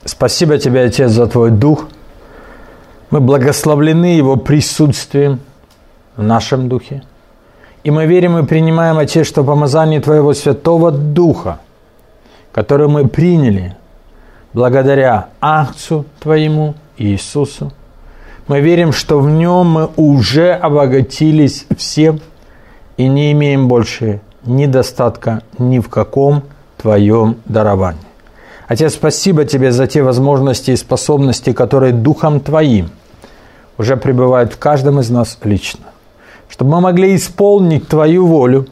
Спасибо Тебе, Отец, за Твой Дух. Мы благословлены Его присутствием в нашем Духе. И мы верим и принимаем, Отец, что помазание Твоего Святого Духа, которое мы приняли благодаря Агнцу Твоему, Иисусу, мы верим, что в Нем мы уже обогатились всем и не имеем больше недостатка ни в каком Твоем даровании. Отец, спасибо Тебе за те возможности и способности, которые Духом Твоим уже пребывают в каждом из нас лично, чтобы мы могли исполнить Твою волю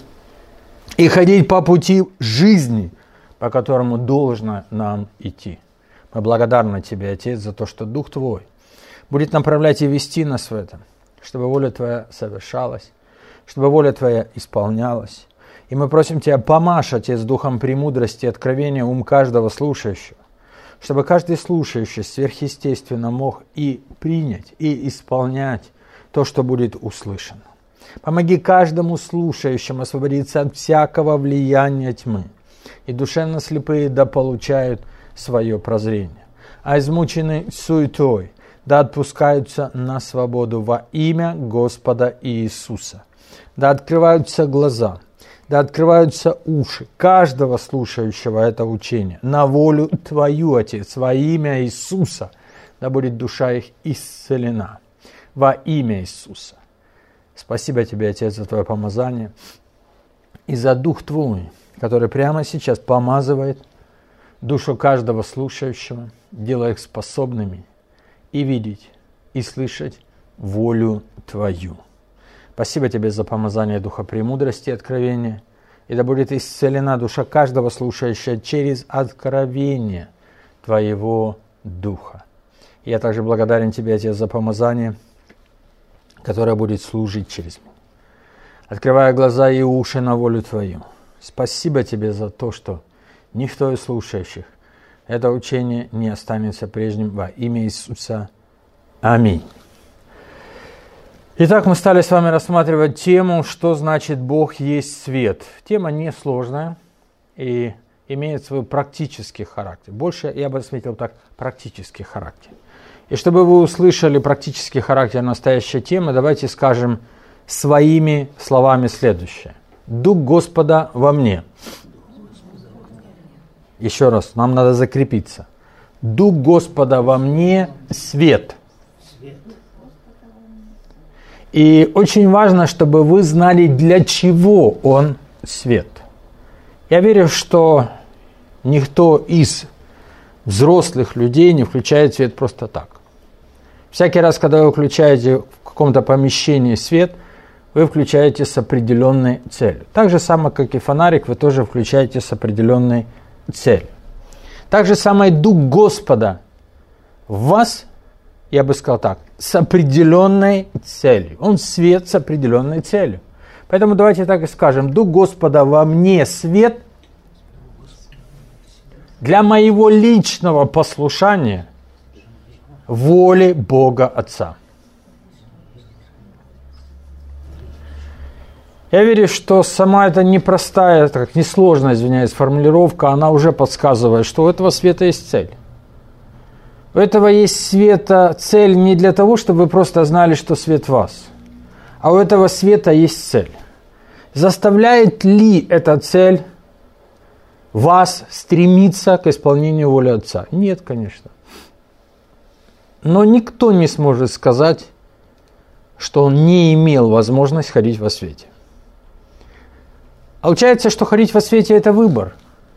и ходить по пути жизни, по которому должно нам идти. Мы благодарны Тебе, Отец, за то, что Дух Твой будет направлять и вести нас в этом, чтобы воля Твоя совершалась, чтобы воля Твоя исполнялась. И мы просим Тебя, помажь, Отец, Духом премудрости и откровения ум каждого слушающего, чтобы каждый слушающий сверхъестественно мог и принять, и исполнять то, что будет услышано. Помоги каждому слушающему освободиться от всякого влияния тьмы, и душевно слепые да получают свое прозрение, а измученные суетой да отпускаются на свободу во имя Господа Иисуса. Да открываются глаза, да открываются уши каждого слушающего это учение на волю Твою, Отец, во имя Иисуса. Да будет душа их исцелена во имя Иисуса. Спасибо Тебе, Отец, за Твое помазание и за Дух Твой, который прямо сейчас помазывает душу каждого слушающего, делая их способными и видеть, и слышать волю Твою. Спасибо Тебе за помазание Духа премудрости и откровения, и да будет исцелена душа каждого слушающего через откровение Твоего Духа. И я также благодарен Тебе, Отец, за помазание, которое будет служить через меня, открывая глаза и уши на волю Твою. Спасибо Тебе за то, что никто из слушающих это учение не останется прежним во имя Иисуса. Аминь. Итак, мы стали с вами рассматривать тему, что значит Бог есть свет. Тема несложная и имеет свой практический характер. Больше, я бы отметил так, практический характер. И чтобы вы услышали практический характер настоящей темы, давайте скажем своими словами следующее. Дух Господа во мне. Еще раз, нам надо закрепиться. Дух Господа во мне – свет. И очень важно, чтобы вы знали, для чего он свет. Я верю, что никто из взрослых людей не включает свет просто так. Всякий раз, когда вы включаете в каком-то помещении свет, вы включаете с определенной целью. Так же самое, как и фонарик, вы тоже включаете с определенной целью. Так же самое Дух Господа в вас, я бы сказал так, с определенной целью. Он свет с определенной целью. Поэтому давайте так и скажем. Дух Господа во мне свет для моего личного послушания воле Бога Отца. Я верю, что сама эта непростая, так несложная, извиняюсь, формулировка, она уже подсказывает, что у этого света есть цель. У этого есть света цель не для того, чтобы вы просто знали, что свет в вас, а у этого света есть цель. Заставляет ли эта цель вас стремиться к исполнению воли Отца? Нет, конечно. Но никто не сможет сказать, что он не имел возможность ходить во свете. Получается, что ходить во свете – это выбор.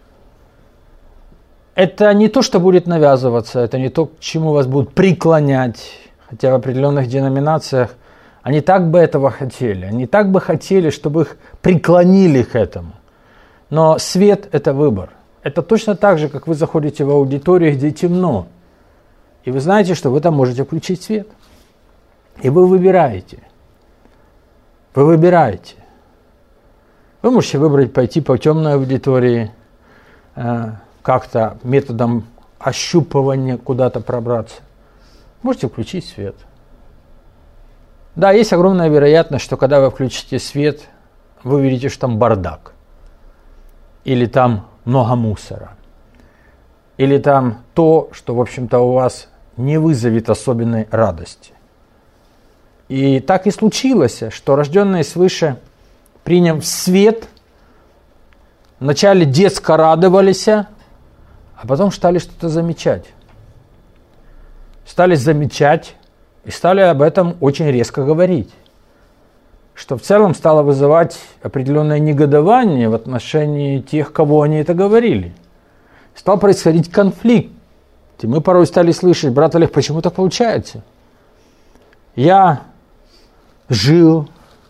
Это не то, что будет навязываться, это не то, к чему вас будут преклонять. Хотя в определенных деноминациях они так бы этого хотели. Они так бы хотели, чтобы их преклонили к этому. Но свет – это выбор. Это точно так же, как вы заходите в аудиторию, где темно. И вы знаете, что вы там можете включить свет. И вы выбираете. Вы выбираете. Вы можете выбрать пойти по темной аудитории, как-то методом ощупывания куда-то пробраться. Можете включить свет. Да, есть огромная вероятность, что когда вы включите свет, вы увидите, что там бардак. Или там много мусора. или там то, что, в общем-то, у вас не вызовет особенной радости. И так и случилось, что рожденные свыше, приняв свет, вначале детско радовались, а потом стали что-то замечать. Стали замечать и стали об этом очень резко говорить, что в целом стало вызывать определенное негодование в отношении тех, кого они это говорили. Стал происходить конфликт. И мы порой стали слышать: брат Олег, почему так получается? Я жил,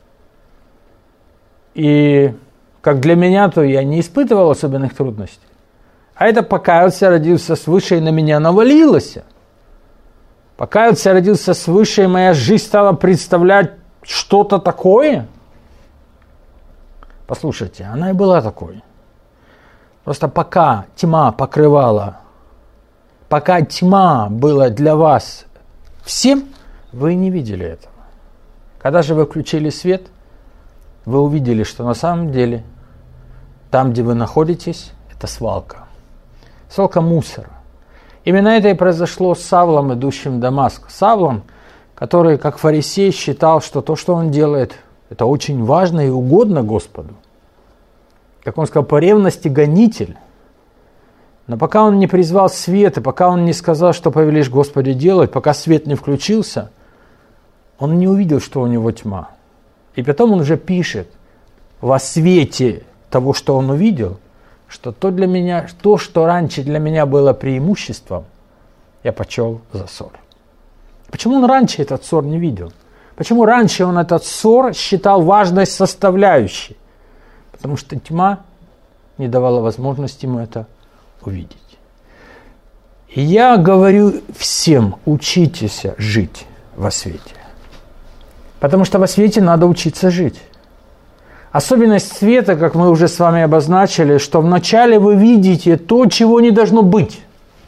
и как для меня, то я не испытывал особенных трудностей. А это покаялся, родился свыше, и на меня навалилось. Покаялся, родился свыше, и моя жизнь стала представлять что-то такое. Послушайте, она и была такой. Просто пока тьма покрывала, пока тьма была для вас всем, вы не видели этого. Когда же вы включили свет, вы увидели, что на самом деле там, где вы находитесь, это свалка. Свалка мусора. Именно это и произошло с Савлом, идущим в Дамаск. Савлом, который, как фарисей, считал, что то, что он делает, это очень важно и угодно Господу. Как он сказал, по ревности гонитель. Но пока он не призвал свет, и пока он не сказал, что повелишь Господи делать, пока свет не включился, он не увидел, что у него тьма. И потом он уже пишет во свете того, что он увидел, что то, что раньше для меня было преимуществом, я почел за ссор. Почему он раньше этот ссор не видел? Почему раньше он этот ссор считал важной составляющей? Потому что тьма не давала возможности ему это увидеть. И я говорю всем: учитесь жить во свете. Потому что во свете надо учиться жить. Особенность света, как мы уже с вами обозначили, что вначале вы видите то, чего не должно быть.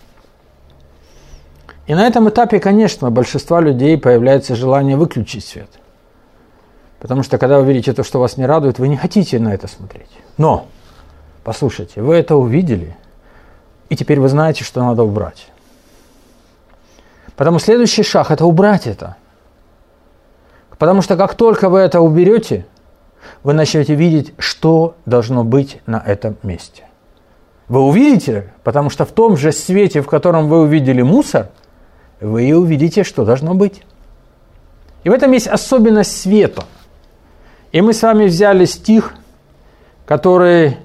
И на этом этапе, конечно, у большинства людей появляется желание выключить свет. Потому что, когда вы видите то, что вас не радует, вы не хотите на это смотреть. Но, послушайте, вы это увидели, и теперь вы знаете, что надо убрать. Потому следующий шаг – это убрать это. Потому что как только вы это уберете, вы начнете видеть, что должно быть на этом месте. Вы увидите, потому что в том же свете, в котором вы увидели мусор, вы и увидите, что должно быть. И в этом есть особенность света. И мы с вами взяли стих, который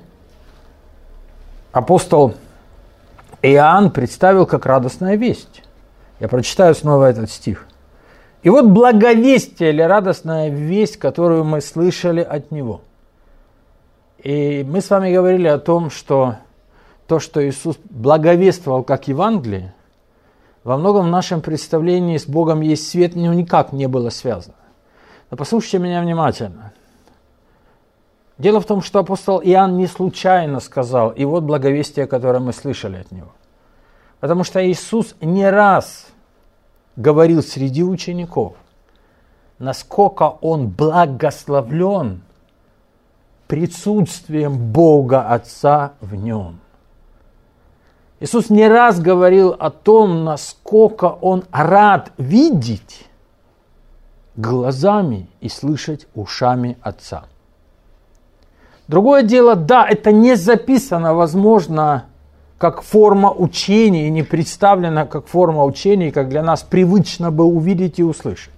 апостол Иоанн представил как радостная весть. Я прочитаю снова этот стих. И вот благовестие или радостная весть, которую мы слышали от Него. И мы с вами говорили о том, что то, что Иисус благовествовал как Евангелие, во многом в нашем представлении с Богом есть свет, никак не было связано. Но послушайте меня внимательно. Дело в том, что апостол Иоанн не случайно сказал: и вот благовестие, которое мы слышали от Него. Потому что Иисус не раз говорил среди учеников, насколько Он благословлен присутствием Бога Отца в Нем. Иисус не раз говорил о том, насколько Он рад видеть глазами и слышать ушами Отца. Другое дело, да, это не записано, возможно, как форма учения, и не представлено как форма учения, как для нас привычно бы увидеть и услышать.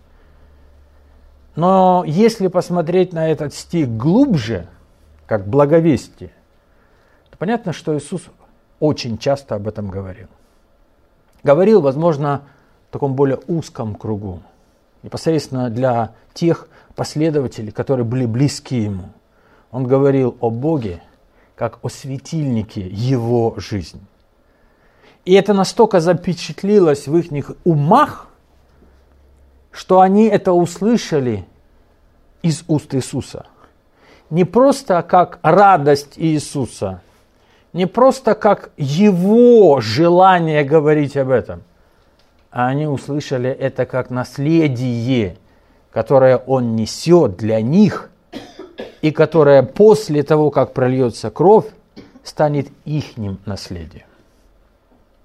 Но если посмотреть на этот стих глубже, как благовестие, то понятно, что Иисус очень часто об этом говорил. Говорил, возможно, в таком более узком кругу, непосредственно для тех последователей, которые были близки Ему. Он говорил о Боге, как о светильнике Его жизни. И это настолько запечатлилось в их умах, что они это услышали из уст Иисуса. Не просто как радость Иисуса, не просто как Его желание говорить об этом, а они услышали это как наследие, которое Он несет для них, и которое после того, как прольется кровь, станет ихним наследием.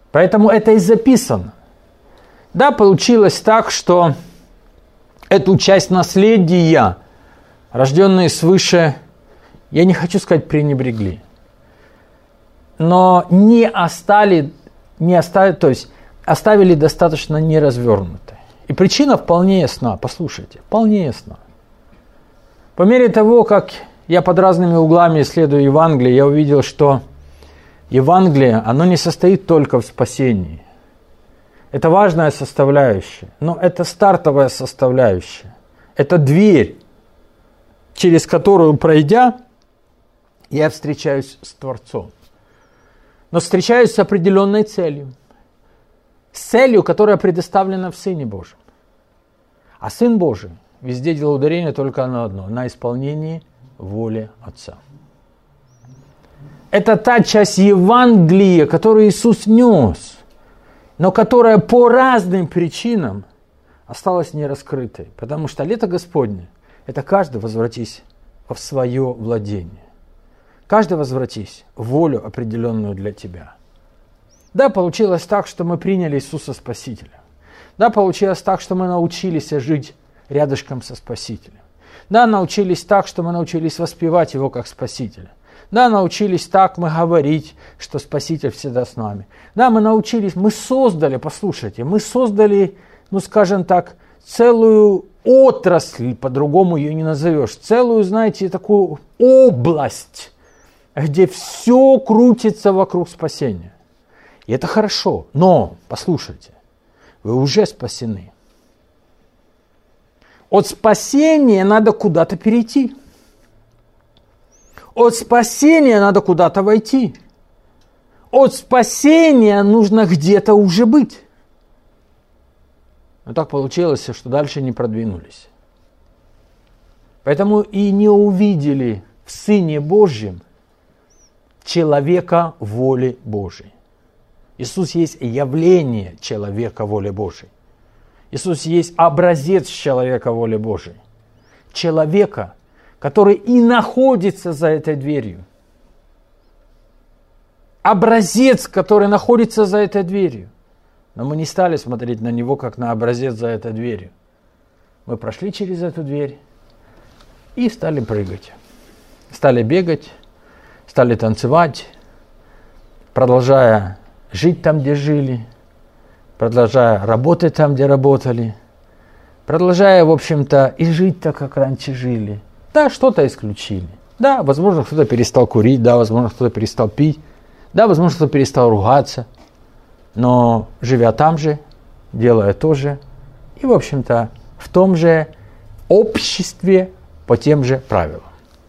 Поэтому это и записано. Да, получилось так, что эту часть наследия, рожденные свыше, я не хочу сказать пренебрегли, но оставили достаточно неразвернутой. И причина вполне ясна, послушайте, вполне ясна. По мере того, как я под разными углами исследую Евангелие, я увидел, что Евангелие, оно не состоит только в спасении. Это важная составляющая, но это стартовая составляющая. Это дверь, через которую, пройдя, я встречаюсь с Творцом. Но встречаюсь с определенной целью. С целью, которая предоставлена в Сыне Божьем. А Сын Божий везде делал ударение только на одно – на исполнении воли Отца. Это та часть Евангелия, которую Иисус нес, но которая по разным причинам осталась нераскрытой. Потому что лето Господне – это каждый возвратись в свое владение. Каждый возвратись в волю, определенную для тебя. Да, получилось так, что мы приняли Иисуса Спасителя. Да, получилось так, что мы научились жить рядышком со Спасителем. Да, научились так, что мы научились воспевать Его как Спасителя. Да, научились так мы говорить, что Спаситель всегда с нами. Да, мы создали, послушайте, скажем так, целую отрасль, по-другому ее не назовешь, целую, знаете, такую область, где все крутится вокруг спасения. И это хорошо, но, послушайте, вы уже спасены. От спасения надо куда-то перейти. От спасения надо куда-то войти. От спасения нужно где-то уже быть. Но так получилось, что дальше не продвинулись. Поэтому и не увидели в Сыне Божьем человека воли Божией. Иисус есть явление человека воли Божией. Иисус есть образец человека воли Божией. Человека, который и находится за этой дверью. Образец, который находится за этой дверью. Но мы не стали смотреть на него, как на образец за этой дверью. Мы прошли через эту дверь и стали прыгать. Стали бегать, стали танцевать, продолжая жить там, где жили, продолжая работать там, где работали, продолжая, в общем-то, и жить так, как раньше жили. Да, что-то исключили. Да, возможно, кто-то перестал курить, да, возможно, кто-то перестал пить, да, возможно, кто-то перестал ругаться, но живя там же, делая то же, и, в общем-то, в том же обществе по тем же правилам.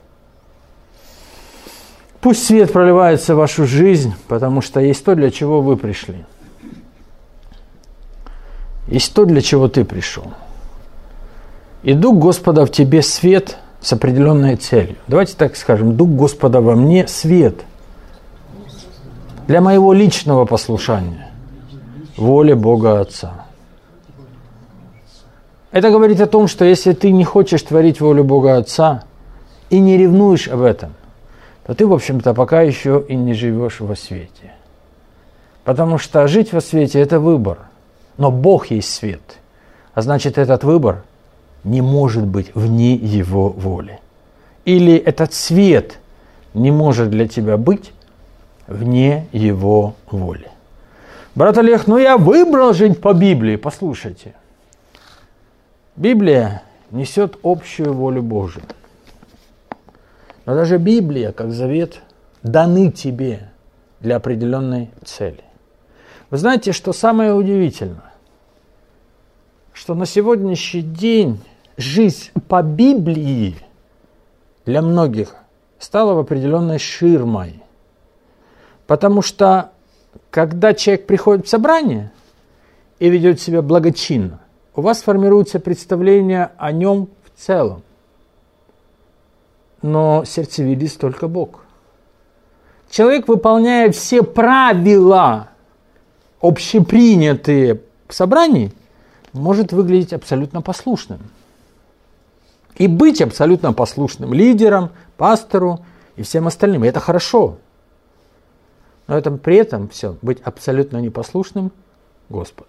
Пусть свет проливается в вашу жизнь, потому что есть то, для чего вы пришли. Есть то, для чего ты пришел. И Дух Господа в тебе свет с определенной целью. Давайте так скажем, Дух Господа во мне свет для моего личного послушания воле Бога Отца. Это говорит о том, что если ты не хочешь творить волю Бога Отца и не ревнуешь об этом, то ты, в общем-то, пока еще и не живешь во свете. Потому что жить во свете – это выбор. Но Бог есть свет. А значит, этот выбор не может быть вне Его воли. Или этот свет не может для тебя быть вне Его воли. Брат Олег, я выбрал жить по Библии. Послушайте. Библия несет общую волю Божию. Но даже Библия, как завет, даны тебе для определенной цели. Вы знаете, что самое удивительное? Что на сегодняшний день жизнь по Библии для многих стала в определенной ширмой. Потому что, когда человек приходит в собрание и ведет себя благочинно, у вас формируется представление о нем в целом. Но сердцевидец только Бог. Человек, выполняя все правила, общепринятые в собрании, может выглядеть абсолютно послушным. И быть абсолютно послушным лидером, пастору и всем остальным. И это хорошо. но это при этом все быть абсолютно непослушным Господу.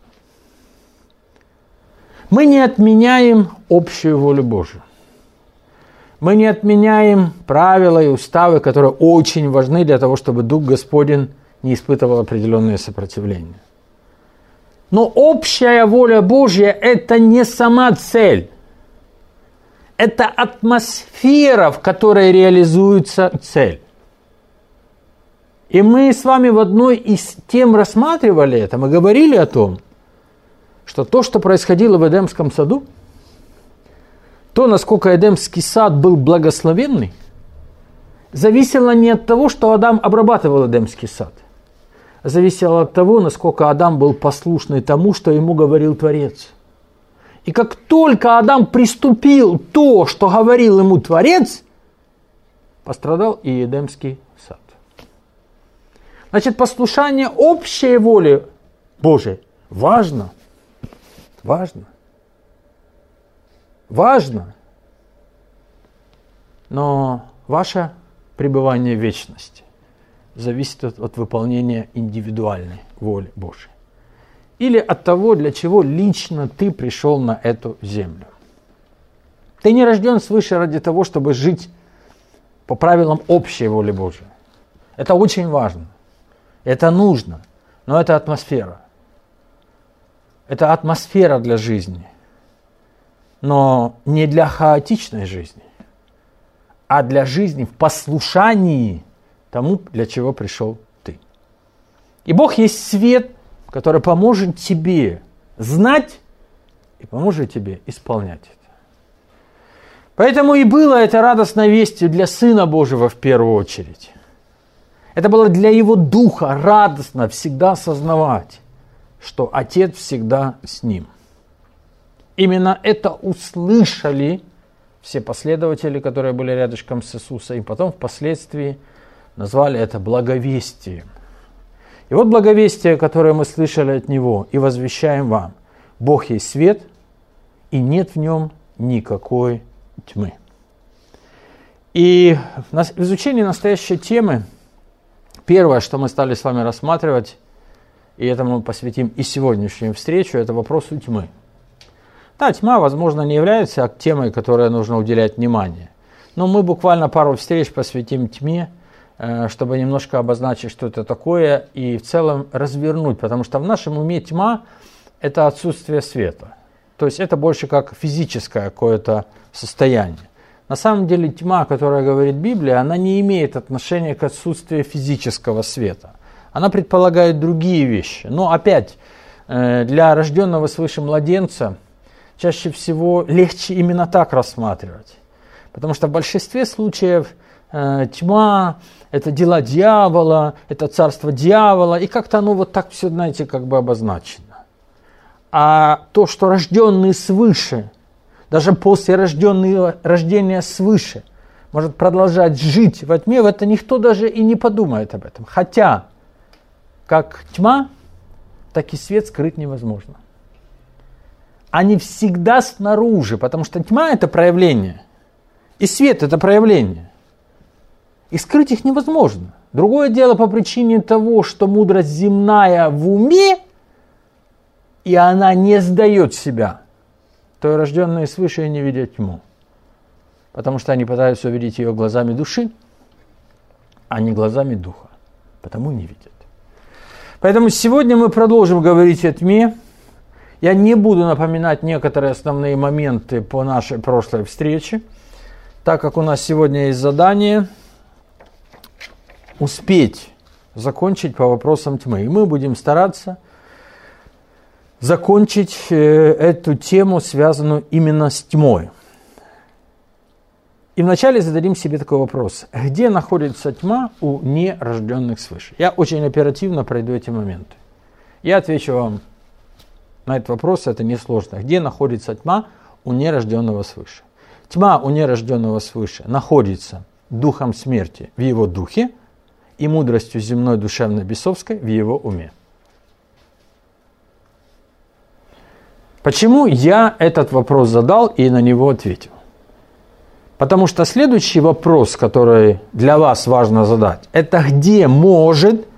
Мы не отменяем общую волю Божию. Мы не отменяем правила и уставы, которые очень важны для того, чтобы Дух Господень не испытывал определенное сопротивление. Но общая воля Божья – это не сама цель. Это атмосфера, в которой реализуется цель. И мы с вами в одной из тем рассматривали это, мы говорили о том, что то, что происходило в Эдемском саду, то, насколько Эдемский сад был благословенный, зависело не от того, что Адам обрабатывал Эдемский сад, а зависело от того, насколько Адам был послушный тому, что ему говорил Творец. И как только Адам приступил то, что говорил ему Творец, пострадал и Эдемский сад. Значит, послушание общей воле Божией важно. Важно. Важно. Но ваше пребывание в вечности зависит от выполнения индивидуальной воли Божией. Или от того, для чего лично ты пришел на эту землю. Ты не рожден свыше ради того, чтобы жить по правилам общей воли Божией. Это очень важно. Это нужно. Но это атмосфера. Это атмосфера для жизни. Но не для хаотичной жизни, а для жизни в послушании тому, для чего пришел ты. И Бог есть свет, который поможет тебе знать и поможет тебе исполнять это. Поэтому и было это радостной вестью для Сына Божьего в первую очередь. Это было для Его Духа радостно всегда осознавать, что Отец всегда с Ним. Именно это услышали все последователи, которые были рядышком с Иисусом, и потом впоследствии назвали это благовестием. И вот благовестие, которое мы слышали от Него и возвещаем вам. Бог есть свет, и нет в Нем никакой тьмы. И в изучении настоящей темы, первое, что мы стали с вами рассматривать, и этому мы посвятим и сегодняшнюю встречу, это вопросу тьмы. Да, тьма, возможно, не является темой, которой нужно уделять внимание. Но мы буквально пару встреч посвятим тьме, чтобы немножко обозначить, что это такое, и в целом развернуть. Потому что в нашем уме тьма – это отсутствие света. То есть это больше как физическое какое-то состояние. На самом деле тьма, о которой говорит Библия, она не имеет отношения к отсутствию физического света. Она предполагает другие вещи. Но опять, для рожденного свыше младенца чаще всего легче именно так рассматривать. Потому что в большинстве случаев тьма – это дела дьявола, это царство дьявола, и как-то оно вот так все, знаете, как бы обозначено. А то, что рожденный свыше, даже после рождения свыше, может продолжать жить во тьме, в это никто даже и не подумает об этом. Хотя, как тьма, так и свет скрыть невозможно. Они всегда снаружи, потому что тьма – это проявление, и свет – это проявление. И скрыть их невозможно. Другое дело по причине того, что мудрость земная в уме, и она не сдает себя, то и рожденные свыше не видят тьму. Потому что они пытаются увидеть ее глазами души, а не глазами духа. Потому не видят. Поэтому сегодня мы продолжим говорить о тьме. Я не буду напоминать некоторые основные моменты по нашей прошлой встрече, так как у нас сегодня есть задание успеть закончить по вопросам тьмы. И мы будем стараться закончить эту тему, связанную именно с тьмой. И вначале зададим себе такой вопрос. Где находится тьма у нерожденных свыше? Я очень оперативно пройду эти моменты. Я отвечу вам на этот вопрос, это несложно. Где находится тьма у нерожденного свыше? Тьма у нерожденного свыше находится духом смерти в его духе и мудростью земной, душевной, бесовской в его уме. Почему я этот вопрос задал и на него ответил? Потому что следующий вопрос, который для вас важно задать, это где может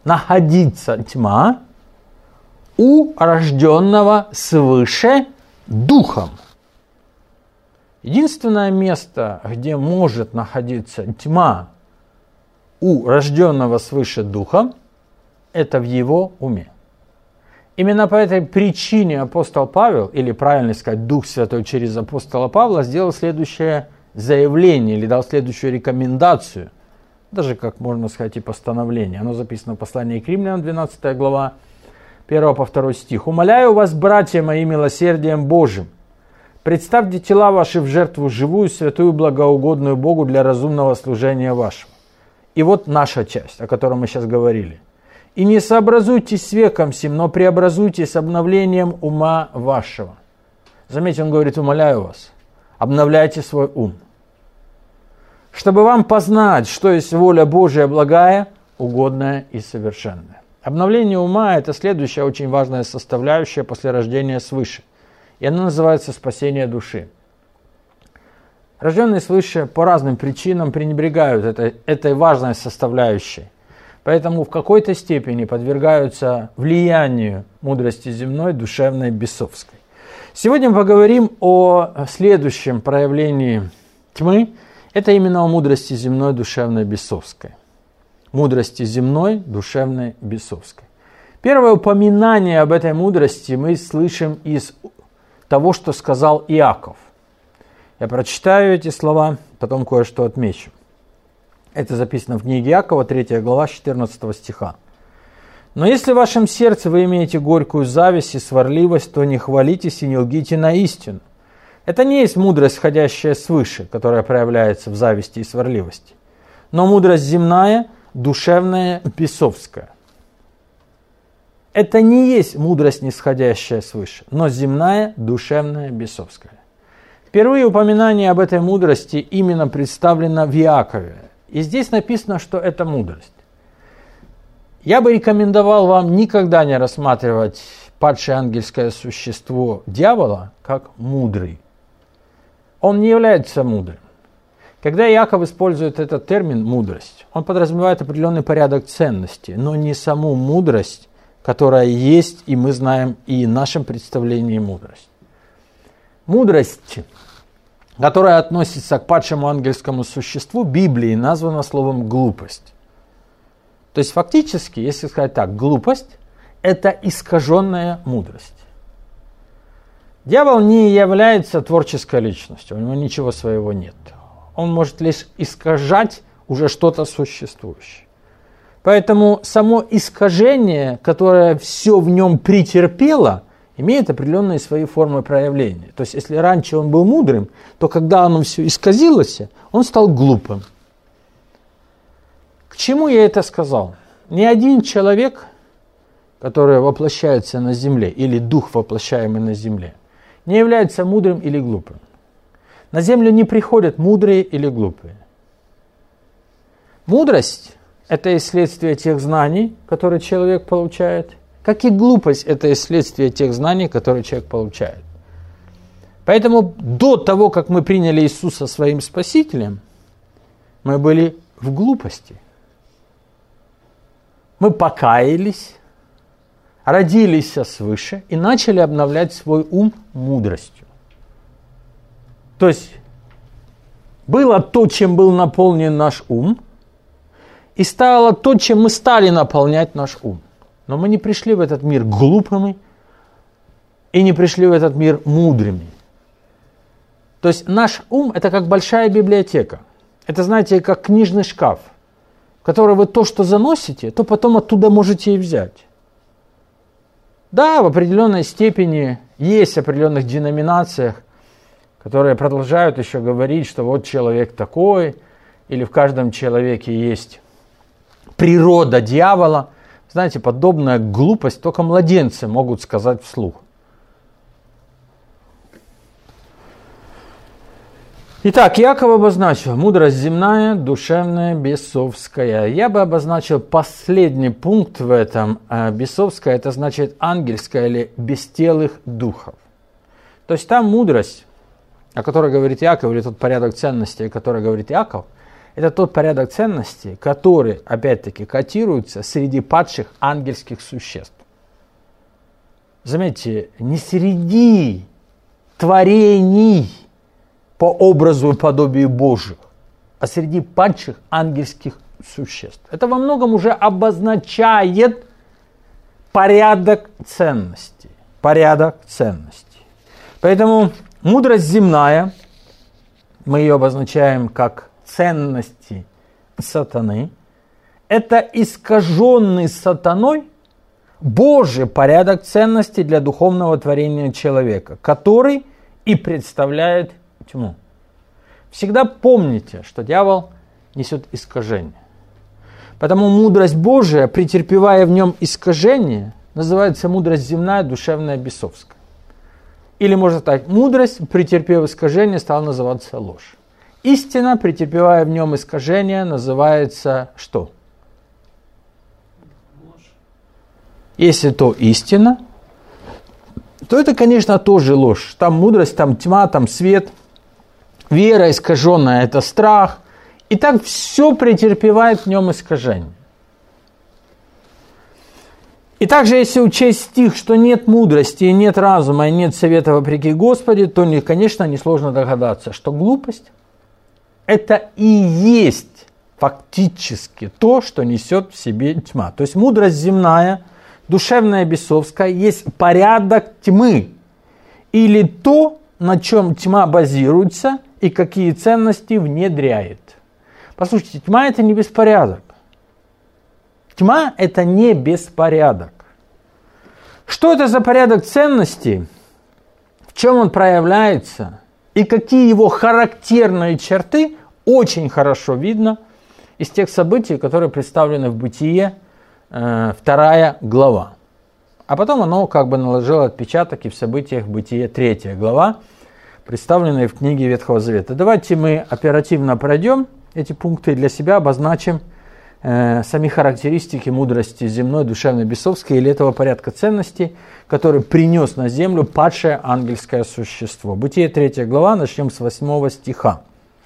находиться тьма у рожденного свыше духом. Единственное место, где может находиться тьма у рожденного свыше духом, это в его уме. Именно по этой причине апостол Павел, или правильно сказать, Дух Святой через апостола Павла, сделал следующее заявление или дал следующую рекомендацию, даже, как можно сказать, и постановление. Оно записано в послании к Римлянам, 12 глава, 1 по 2 стих. «Умоляю вас, братья мои, милосердием Божьим, представьте тела ваши в жертву живую, святую, благоугодную Богу для разумного служения вашего». И вот наша часть, о которой мы сейчас говорили. «И не сообразуйтесь с веком сим, но преобразуйтесь обновлением ума вашего». Заметьте, он говорит: «Умоляю вас, обновляйте свой ум, чтобы вам познать, что есть воля Божия благая, угодная и совершенная». Обновление ума – это следующая очень важная составляющая после рождения свыше. И она называется спасение души. Рожденные свыше по разным причинам пренебрегают этой важной составляющей. Поэтому в какой-то степени подвергаются влиянию мудрости земной, душевной, бесовской. Сегодня мы поговорим о следующем проявлении тьмы. Это именно о мудрости земной, душевной, бесовской. Мудрости земной, душевной, бесовской. Первое упоминание об этой мудрости мы слышим из того, что сказал Иаков. Я прочитаю эти слова, потом кое-что отмечу. Это записано в книге Иакова, 3 глава, 14 стиха. «Но если в вашем сердце вы имеете горькую зависть и сварливость, то не хвалитесь и не лгите на истину. Это не есть мудрость, входящая свыше, которая проявляется в зависти и сварливости, но мудрость земная, душевная, бесовская». Это не есть мудрость, нисходящая свыше, но земная, душевная, бесовская. Впервые упоминание об этой мудрости именно представлено в Иакове. И здесь написано, что это мудрость. Я бы рекомендовал вам никогда не рассматривать падшее ангельское существо дьявола как мудрый. Он не является мудрым. Когда Иаков использует этот термин «мудрость», он подразумевает определенный порядок ценностей, но не саму мудрость, которая есть, и мы знаем, и в нашем представлении мудрость. Мудрость, которая относится к падшему ангельскому существу, в Библии названа словом «глупость». То есть фактически, если сказать так, глупость – это искаженная мудрость. Дьявол не является творческой личностью, у него ничего своего нет. Он может лишь искажать уже что-то существующее. Поэтому само искажение, которое все в нем претерпело, имеет определенные свои формы проявления. То есть, если раньше он был мудрым, то когда оно все исказилось, он стал глупым. К чему я это сказал? Ни один человек, который воплощается на земле, или дух, воплощаемый на земле, не является мудрым или глупым. На землю не приходят мудрые или глупые. Мудрость – это и следствие тех знаний, которые человек получает, как и глупость – это и следствие тех знаний, которые человек получает. Поэтому до того, как мы приняли Иисуса своим Спасителем, мы были в глупости. Мы покаялись, родились свыше и начали обновлять свой ум мудростью. То есть было то, чем был наполнен наш ум, и стало то, чем мы стали наполнять наш ум. Но мы не пришли в этот мир глупыми и не пришли в этот мир мудрыми. То есть наш ум – это как большая библиотека. Это, знаете, как книжный шкаф, в который вы то, что заносите, то потом оттуда можете и взять. Да, в определенной степени есть в определенных деноминациях, которые продолжают еще говорить, что вот человек такой, или в каждом человеке есть природа дьявола. Знаете, подобная глупость только младенцы могут сказать вслух. Итак, Иаков обозначил мудрость земная, душевная, бесовская. Я бы обозначил последний пункт в этом. Бесовская – это значит ангельская или бестелых духов. То есть та мудрость, о которой говорит Иаков, или тот порядок ценностей, о которой говорит Иаков, Это тот порядок ценностей, который, опять-таки, котируется среди падших ангельских существ. Заметьте, не среди творений по образу и подобию Божьих, а среди падших ангельских существ. Это во многом уже обозначает порядок ценностей. Порядок ценностей. Поэтому мудрость земная, мы ее обозначаем как ценности сатаны, это искаженный сатаной Божий порядок ценностей для духовного творения человека, который и представляет тьму. Всегда помните, что дьявол несет искажение. Потому мудрость Божия, претерпевая в нем искажение, называется мудрость земная, душевная, бесовская. Или можно сказать, мудрость, претерпев искажение, стала называться ложь. Истина, претерпевая в нем искажение, называется что? Ложь. Если то истина, то это, конечно, тоже ложь. Там мудрость, там тьма, там свет. Вера искаженная – это страх. И так все претерпевает в нем искажение. И также, если учесть стих, что нет мудрости, и нет разума, и нет совета вопреки Господе, то, конечно, несложно догадаться, что глупость – это и есть фактически то, что несет в себе тьма. То есть мудрость земная, душевная, бесовская, есть порядок тьмы. Или то, на чем тьма базируется и какие ценности внедряет. Послушайте, тьма – это не беспорядок. Тьма – это не беспорядок. Что это за порядок ценностей? В чем он проявляется? И какие его характерные черты очень хорошо видно из тех событий, которые представлены в Бытие, 2 глава. А потом оно как бы наложило отпечаток и в событиях Бытия 3 глава, представленные в книге Ветхого Завета. Давайте мы оперативно пройдем эти пункты для себя, обозначим сами характеристики мудрости земной, душевной, бесовской или этого порядка ценностей, который принес на землю падшее ангельское существо. Бытие 3 глава, начнем с 8 стиха.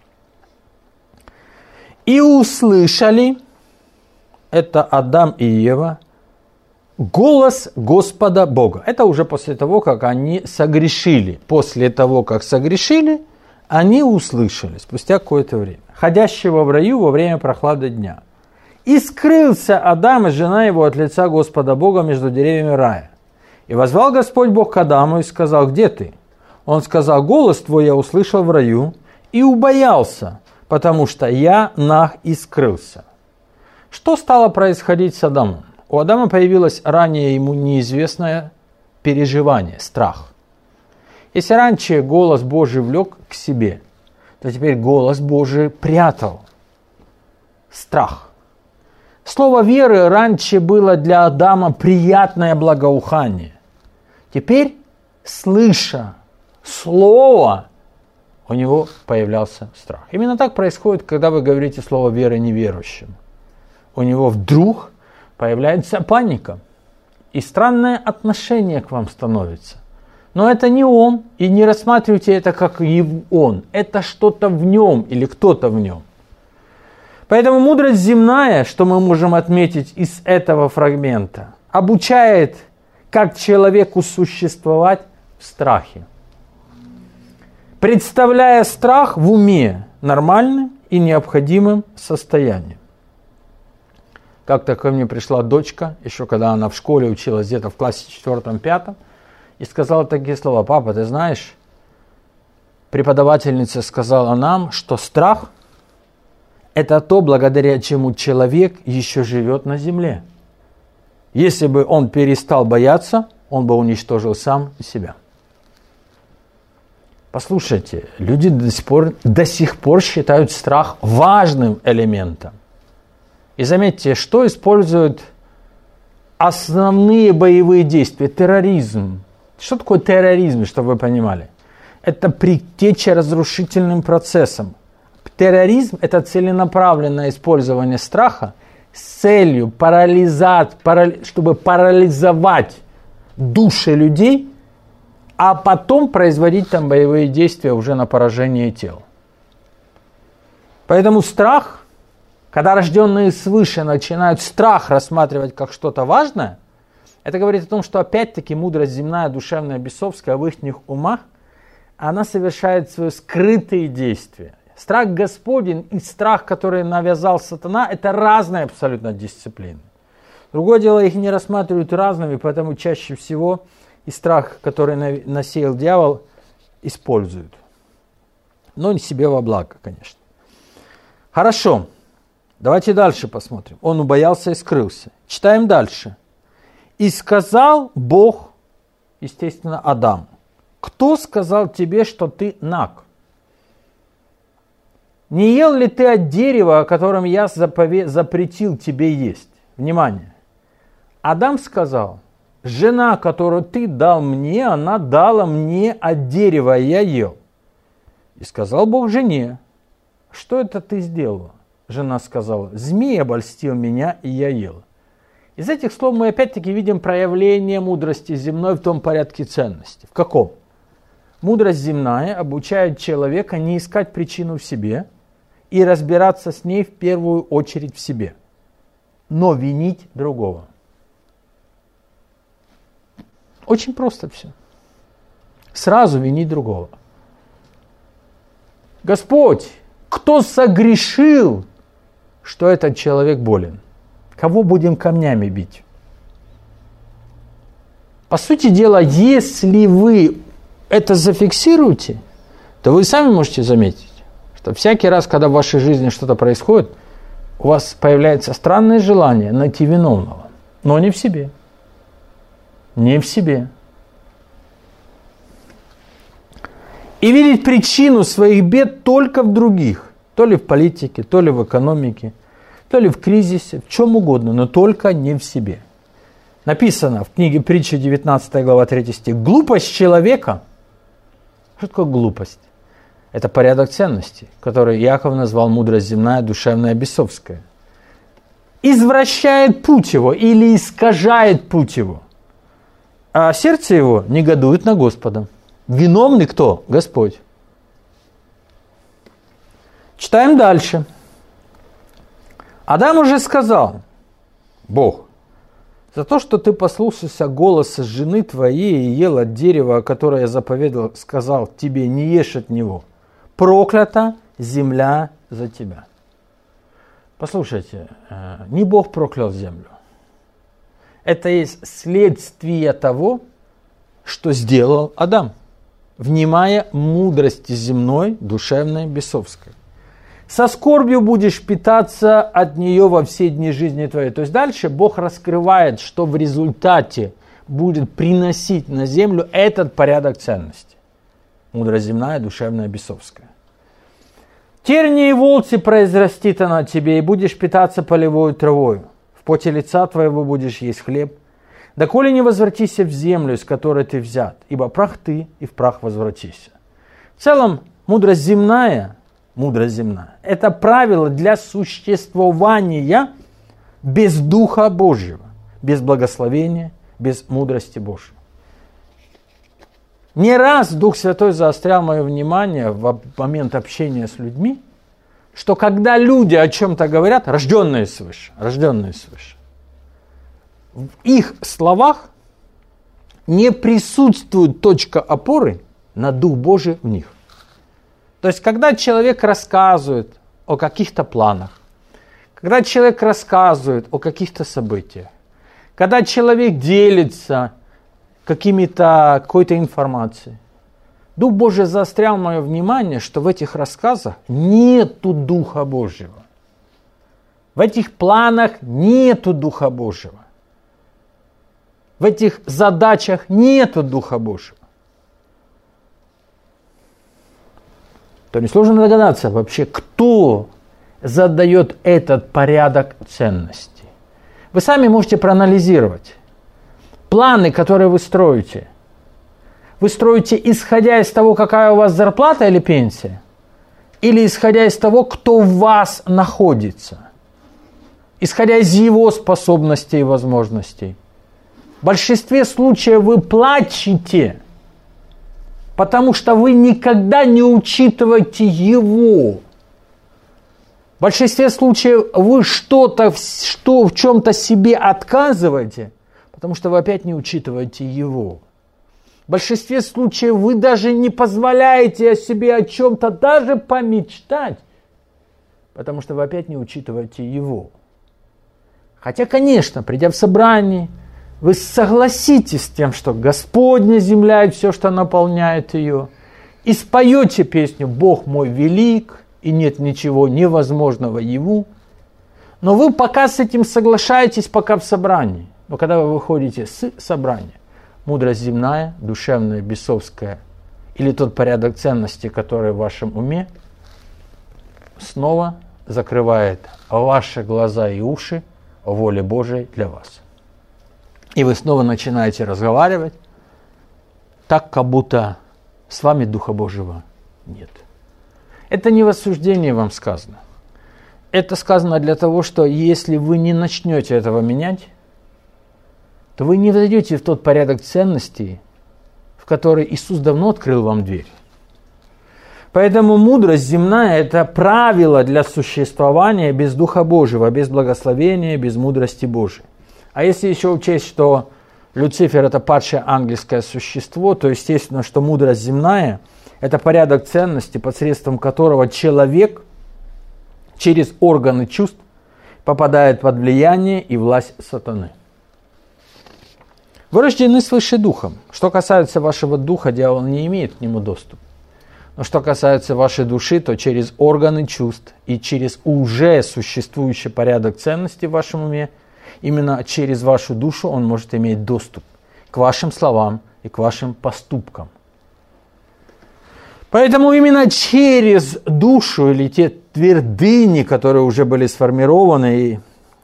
«И услышали, это Адам и Ева, голос Господа Бога». Это уже после того, как они согрешили. После того, как согрешили, они услышали, спустя какое-то время, ходящего в раю во время прохлады дня. «И скрылся Адам и жена его от лица Господа Бога между деревьями рая. И возвал Господь Бог к Адаму и сказал: где ты? Он сказал: голос твой я услышал в раю и убоялся, потому что я наг и скрылся». Что стало происходить с Адамом? У Адама появилось ранее ему неизвестное переживание, страх. Если раньше голос Божий влек к себе, то теперь голос Божий прятал страх. Слово веры раньше было для Адама приятное благоухание. Теперь, слыша слово, у него появлялся страх. Именно так происходит, когда вы говорите слово веры неверующим. У него вдруг появляется паника. И странное отношение к вам становится. Но это не он, и не рассматривайте это как он. Это что-то в нем или кто-то в нем. Поэтому мудрость земная, что мы можем отметить из этого фрагмента, обучает, как человеку существовать в страхе. Представляя страх в уме нормальным и необходимым состоянием. Как-то ко мне пришла дочка, еще когда она в школе училась, где-то в классе 4-5, и сказала такие слова: папа, ты знаешь, преподавательница сказала нам, что страх – это то, благодаря чему человек еще живет на земле. Если бы он перестал бояться, он бы уничтожил сам себя. Послушайте, люди до сих пор считают страх важным элементом. И заметьте, что используют основные боевые действия? Терроризм. Что такое терроризм, чтобы вы понимали? Это предтеча разрушительным процессом. Терроризм – это целенаправленное использование страха с целью чтобы парализовать души людей, а потом производить там боевые действия уже на поражение тел. Поэтому страх, когда рожденные свыше начинают страх рассматривать как что-то важное, это говорит о том, что опять-таки мудрость земная, душевная, бесовская в их умах, она совершает свои скрытые действия. Страх Господень и страх, который навязал сатана, это разные абсолютно дисциплины. Другое дело, их не рассматривают разными, поэтому чаще всего и страх, который насеял дьявол, используют. Но не себе во благо, конечно. Хорошо, давайте дальше посмотрим. Он убоялся и скрылся. Читаем дальше. «И сказал Бог, естественно, Адаму, кто сказал тебе, что ты наг? Не ел ли ты от дерева, о котором я запретил тебе есть?» Внимание. Адам сказал, жена, которую ты дал мне, она дала мне от дерева, я ел. И сказал Бог жене, что это ты сделала? Жена сказала, змей обольстил меня, и я ела. Из этих слов мы опять-таки видим проявление мудрости земной в том порядке ценностей. В каком? Мудрость земная обучает человека не искать причину в себе и разбираться с ней в первую очередь в себе, но винить другого. Очень просто все. Сразу винить другого. Господь, кто согрешил, что этот человек болен? Кого будем камнями бить? По сути дела, если вы это зафиксируете, то вы сами можете заметить, что всякий раз, когда в вашей жизни что-то происходит, у вас появляется странное желание найти виновного, но не в себе. Не в себе. И видеть причину своих бед только в других. То ли в политике, то ли в экономике, то ли в кризисе, в чем угодно, но только не в себе. Написано в книге Притчи 19 глава 3 стих. Глупость человека. Что такое глупость? Это порядок ценностей, который Иаков назвал мудрость земная, душевная, бесовская. Извращает путь его или искажает путь его. А сердце его негодует на Господа. Виновный кто? Господь. Читаем дальше. Адам уже сказал, Бог, за то, что ты послушался голоса жены твоей и ел от дерева, которое я заповедал, сказал тебе, не ешь от него. Проклята земля за тебя. Послушайте, не Бог проклял землю. Это есть следствие того, что сделал Адам, внимая мудрости земной, душевной, бесовской. Со скорбью будешь питаться от нее во все дни жизни твоей. То есть дальше Бог раскрывает, что в результате будет приносить на землю этот порядок ценностей. Мудрость земная, душевная, бесовская. Тернии и волцы произрастит она тебе, и будешь питаться полевой травою. В поте лица твоего будешь есть хлеб. Доколе не возвратися в землю, из которой ты взят, ибо прах ты, и в прах возвратися. В целом, мудрость земная, это правило для существования без Духа Божьего, без благословения, без мудрости Божьей. Не раз Дух Святой заострял мое внимание в момент общения с людьми, что когда люди о чем-то говорят, рожденные свыше, в их словах не присутствует точка опоры на Дух Божий в них. То есть, когда человек рассказывает о каких-то планах, когда человек рассказывает о каких-то событиях, когда человек делится какой-то информацией, Дух Божий заострял мое внимание, что в этих рассказах нету Духа Божьего. В этих планах нету Духа Божьего. В этих задачах нету Духа Божьего. То несложно догадаться вообще, кто задает этот порядок ценностей. Вы сами можете проанализировать. Планы, которые вы строите исходя из того, какая у вас зарплата или пенсия, или исходя из того, кто в вас находится, исходя из его способностей и возможностей. В большинстве случаев вы плачете, потому что вы никогда не учитываете его. большинстве случаев вы в чем-то себе отказываете, потому что вы опять не учитываете Его. В большинстве случаев вы даже не позволяете себе о чем-то даже помечтать, потому что вы опять не учитываете Его. Хотя, конечно, придя в собрание, вы согласитесь с тем, что Господня земля и все, что наполняет ее, и споете песню «Бог мой велик, и нет ничего невозможного Ему», но вы пока с этим соглашаетесь, пока в собрании. Но когда вы выходите с собрания, мудрость земная, душевная, бесовская, или тот порядок ценностей, который в вашем уме, снова закрывает ваши глаза и уши о воле Божией для вас. И вы снова начинаете разговаривать так, как будто с вами Духа Божьего нет. Это не в осуждении вам сказано. Это сказано для того, что если вы не начнете этого менять, то вы не войдете в тот порядок ценностей, в который Иисус давно открыл вам дверь. Поэтому мудрость земная – это правило для существования без Духа Божьего, без благословения, без мудрости Божией. А если еще учесть, что Люцифер – это падшее ангельское существо, то естественно, что мудрость земная – это порядок ценностей, посредством которого человек через органы чувств попадает под влияние и власть сатаны. Вы рождены свыше духом. Что касается вашего духа, дьявол не имеет к нему доступа. Но что касается вашей души, то через органы чувств и через уже существующий порядок ценностей в вашем уме, именно через вашу душу он может иметь доступ к вашим словам и к вашим поступкам. Поэтому именно через душу или те твердыни, которые уже были сформированы, и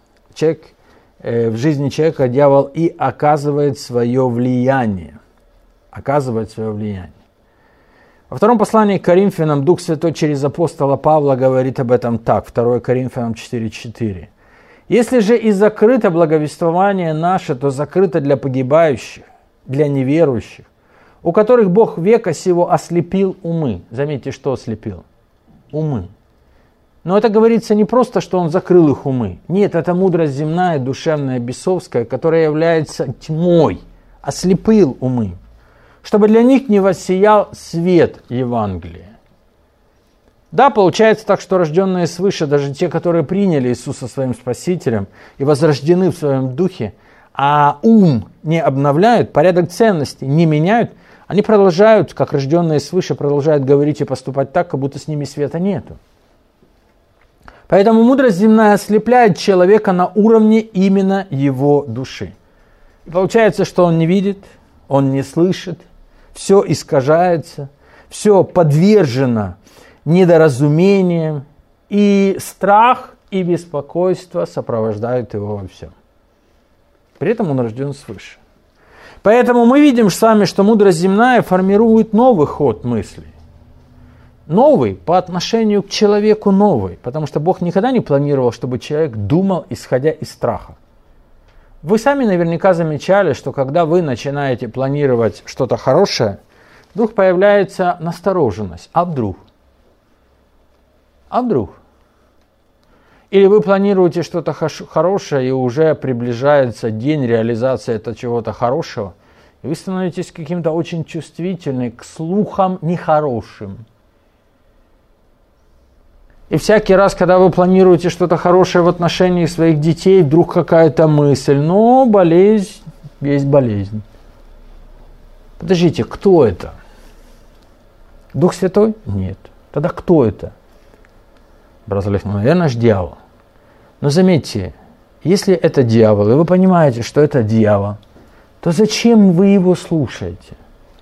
в жизни человека дьявол и оказывает свое влияние. Во втором послании к Коринфянам Дух Святой через апостола Павла говорит об этом так, 2 Коринфянам 4:4. «Если же и закрыто благовествование наше, то закрыто для погибающих, для неверующих, у которых Бог века сего ослепил умы». Заметьте, что ослепил? Умы. Но это говорится не просто, что Он закрыл их умы. Нет, это мудрость земная, душевная, бесовская, которая является тьмой, ослепил умы, чтобы для них не воссиял свет Евангелия. Да, получается так, что рожденные свыше, даже те, которые приняли Иисуса своим Спасителем и возрождены в своем духе, а ум не обновляют, порядок ценностей не меняют, они продолжают, как рожденные свыше, продолжают говорить и поступать так, как будто с ними света нету. Поэтому мудрость земная ослепляет человека на уровне именно его души. И получается, что он не видит, он не слышит, все искажается, все подвержено недоразумениям, и страх и беспокойство сопровождают его во всем. При этом он рожден свыше. Поэтому мы видим с вами, что мудрость земная формирует новый ход мыслей. Новый по отношению к человеку новый, потому что Бог никогда не планировал, чтобы человек думал, исходя из страха. Вы сами наверняка замечали, что когда вы начинаете планировать что-то хорошее, вдруг появляется настороженность. А вдруг? А вдруг? Или вы планируете что-то хорошее, и уже приближается день реализации этого чего-то хорошего, и вы становитесь каким-то очень чувствительным к слухам нехорошим. И всякий раз, когда вы планируете что-то хорошее в отношении своих детей, вдруг какая-то мысль, но болезнь есть болезнь. Подождите, кто это? Дух Святой? Нет. Тогда кто это? Наверное, дьявол. Но заметьте, если это дьявол, и вы понимаете, что это дьявол, то зачем вы его слушаете?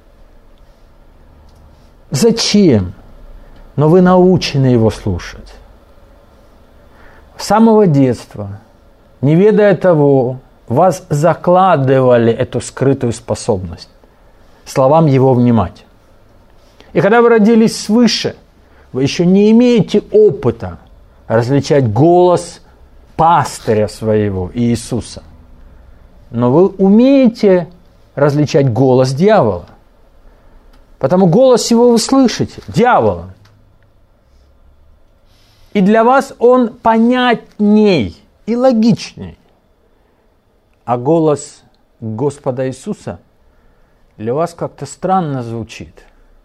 Зачем? Но вы научены его слушать. С самого детства, не ведая того, вас закладывали эту скрытую способность словам его внимать. И когда вы родились свыше, вы еще не имеете опыта различать голос пастыря своего, Иисуса. Но вы умеете различать голос дьявола. Потому голос его вы слышите, дьявола. И для вас он понятней и логичней. А голос Господа Иисуса для вас как-то странно звучит.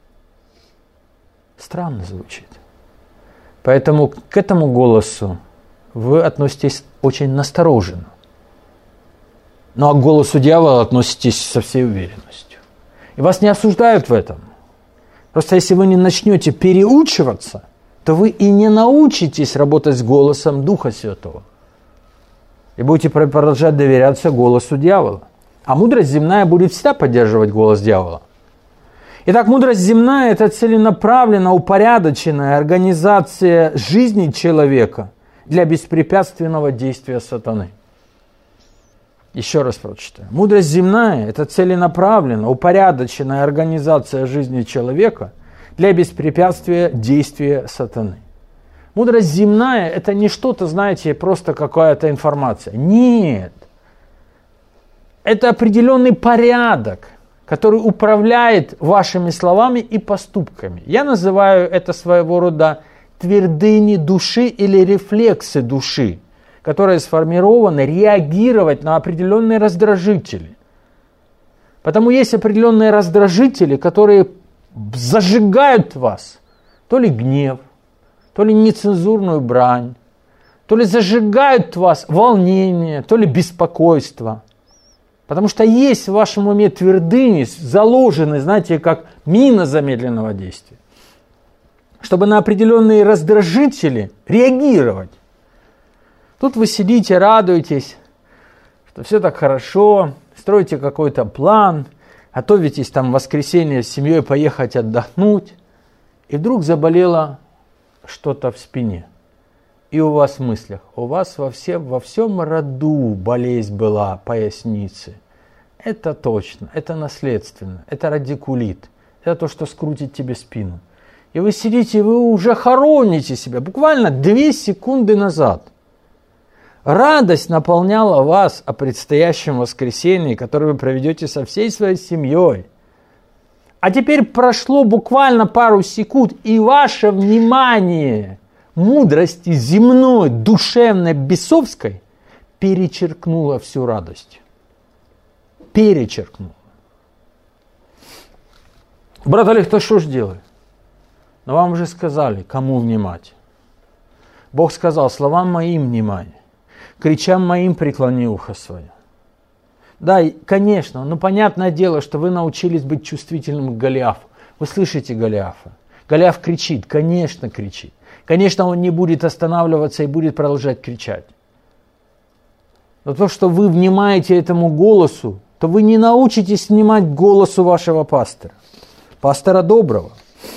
Странно звучит. Поэтому к этому голосу вы относитесь очень настороженно. Ну а к голосу дьявола относитесь со всей уверенностью. И вас не осуждают в этом. Просто если вы не начнете переучиваться, то вы и не научитесь работать с голосом Духа Святого. И будете продолжать доверяться голосу дьявола. А мудрость земная будет всегда поддерживать голос дьявола. Итак, мудрость земная – это целенаправленно упорядоченная организация жизни человека для беспрепятственного действия сатаны. Еще раз прочитаю. Мудрость земная – это целенаправленно упорядоченная организация жизни человека для беспрепятствия действия сатаны. Мудрость земная – это не что-то, знаете, просто какая-то информация. Нет. Это определенный порядок, который управляет вашими словами и поступками. Я называю это своего рода твердыни души или рефлексы души, которые сформированы реагировать на определенные раздражители. Потому есть определенные раздражители, которые зажигают вас, то ли гнев, то ли нецензурную брань, то ли зажигают в вас волнение, то ли беспокойство. Потому что есть в вашем уме твердыни, заложены, знаете, как мина замедленного действия, чтобы на определенные раздражители реагировать. Тут вы сидите, радуетесь, что все так хорошо, строите какой-то план, готовитесь там в воскресенье с семьей поехать отдохнуть, и вдруг заболело что-то в спине. И у вас в мыслях, у вас во всем роду болезнь была поясницы. Это точно, это наследственно, это радикулит, это то, что скрутит тебе спину. И вы сидите, вы уже хороните себя, буквально 2 секунды назад. Радость наполняла вас о предстоящем воскресенье, которое вы проведете со всей своей семьей. А теперь прошло буквально пару секунд, и ваше внимание мудрости земной, душевной, бесовской перечеркнуло всю радость. Перечеркнуло. Брат Олег, то что ж делать? Но вам уже сказали, кому внимать. Бог сказал, словам моим внимай, кричам моим преклони ухо свое. Да, конечно, но понятное дело, что вы научились быть чувствительным к Голиафу. Вы слышите Голиафа. Голиаф кричит, конечно, кричит. Конечно, он не будет останавливаться и будет продолжать кричать. Но то, что вы внимаете этому голосу, то вы не научитесь внимать голосу вашего пастора. Пастора доброго.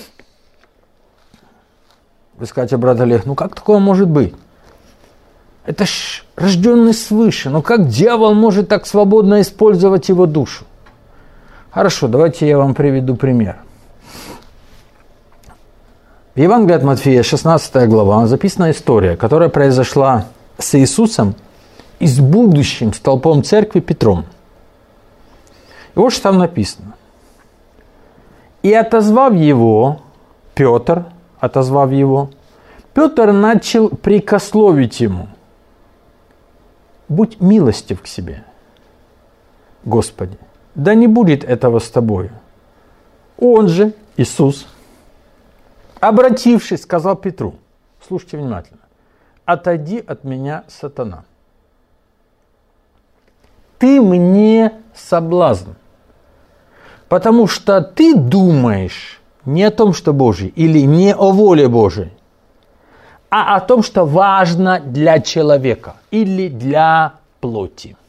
Вы скажете, брат Олег, ну как такое может быть? Это ж рожденный свыше. Но как дьявол может так свободно использовать его душу? Хорошо, давайте я вам приведу пример. В Евангелии от Матфея, 16 глава, записана история, которая произошла с Иисусом и с будущим столпом церкви Петром. И вот что там написано. «И отозвав его, Петр начал прикословить ему: будь милостив к себе, Господи, да не будет этого с тобою. Он же, Иисус, обратившись, сказал Петру, слушайте внимательно, отойди от меня, сатана. Ты мне соблазн, потому что ты думаешь не о том, что Божий, или не о воле Божией, а о том, что важно для человека или для плоти.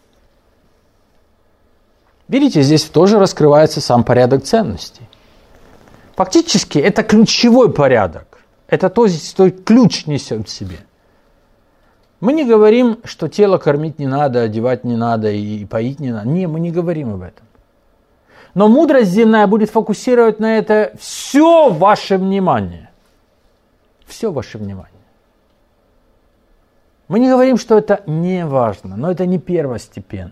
Видите, здесь тоже раскрывается сам порядок ценностей. Фактически это ключевой порядок. Это то, что ключ несет в себе. Мы не говорим, что тело кормить не надо, одевать не надо и поить не надо. Не, мы не говорим об этом. Но мудрость земная будет фокусировать на это все ваше внимание. Все ваше внимание. Мы не говорим, что это не важно, но это не первостепенно.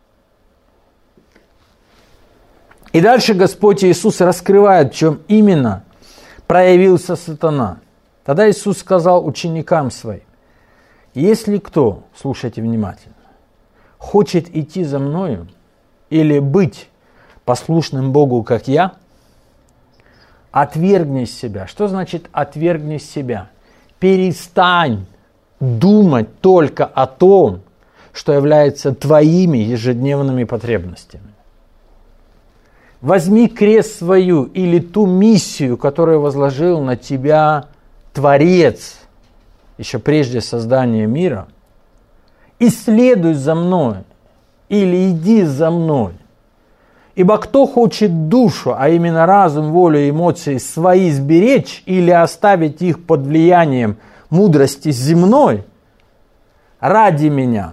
И дальше Господь Иисус раскрывает, в чем именно проявился сатана. Тогда Иисус сказал ученикам своим: если кто, слушайте внимательно, хочет идти за Мною или быть послушным Богу, как я, отвергни себя. Что значит отвергни себя? Перестань думать только о том, что является твоими ежедневными потребностями. Возьми крест свою или ту миссию, которую возложил на тебя Творец еще прежде создания мира, и следуй за Мной или иди за Мной. Ибо кто хочет душу, а именно разум, волю и эмоции свои сберечь или оставить их под влиянием мудрости земной, ради меня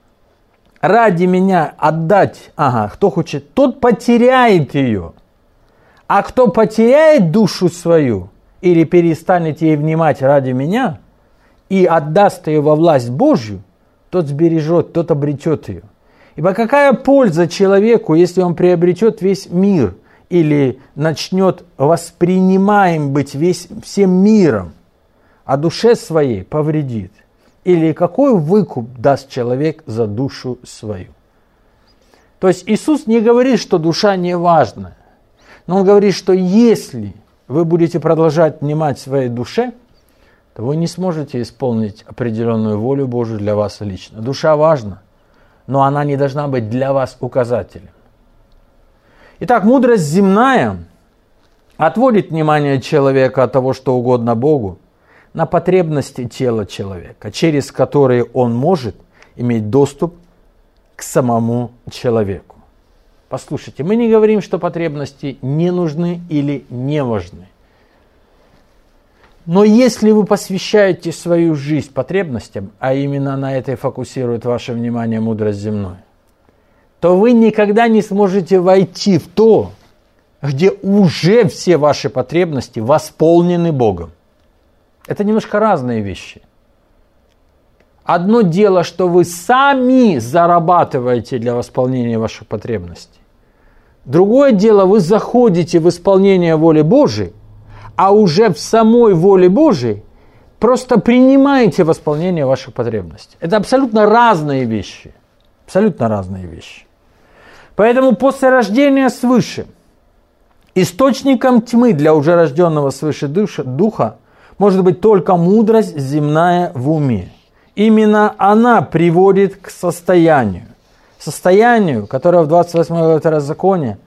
отдать, кто хочет, тот потеряет ее. А кто потеряет душу свою или перестанет ей внимать ради меня и отдаст ее во власть Божью, тот сбережет, тот обретет ее. Ибо какая польза человеку, если он приобретет весь мир или начнет воспринимаем быть всем миром, а душе своей повредит? Или какой выкуп даст человек за душу свою? То есть Иисус не говорит, что душа не важна, но Он говорит, что если вы будете продолжать внимать своей душе, то вы не сможете исполнить определенную волю Божию для вас лично. Душа важна, но она не должна быть для вас указателем. Итак, мудрость земная отводит внимание человека от того, что угодно Богу, на потребности тела человека, через которые он может иметь доступ к самому человеку. Послушайте, мы не говорим, что потребности не нужны или не важны. Но если вы посвящаете свою жизнь потребностям, а именно на это и фокусирует ваше внимание мудрость земной, то вы никогда не сможете войти в то, где уже все ваши потребности восполнены Богом. Это немножко разные вещи. Одно дело, что вы сами зарабатываете для восполнения ваших потребностей. Другое дело, вы заходите в исполнение воли Божией, а уже в самой воле Божией просто принимаете восполнение ваших потребностей. Это абсолютно разные вещи. Абсолютно разные вещи. Поэтому после рождения свыше источником тьмы для уже рожденного свыше духа может быть только мудрость земная в уме. Именно она приводит к состоянию, которое в 28 главе Второзакония,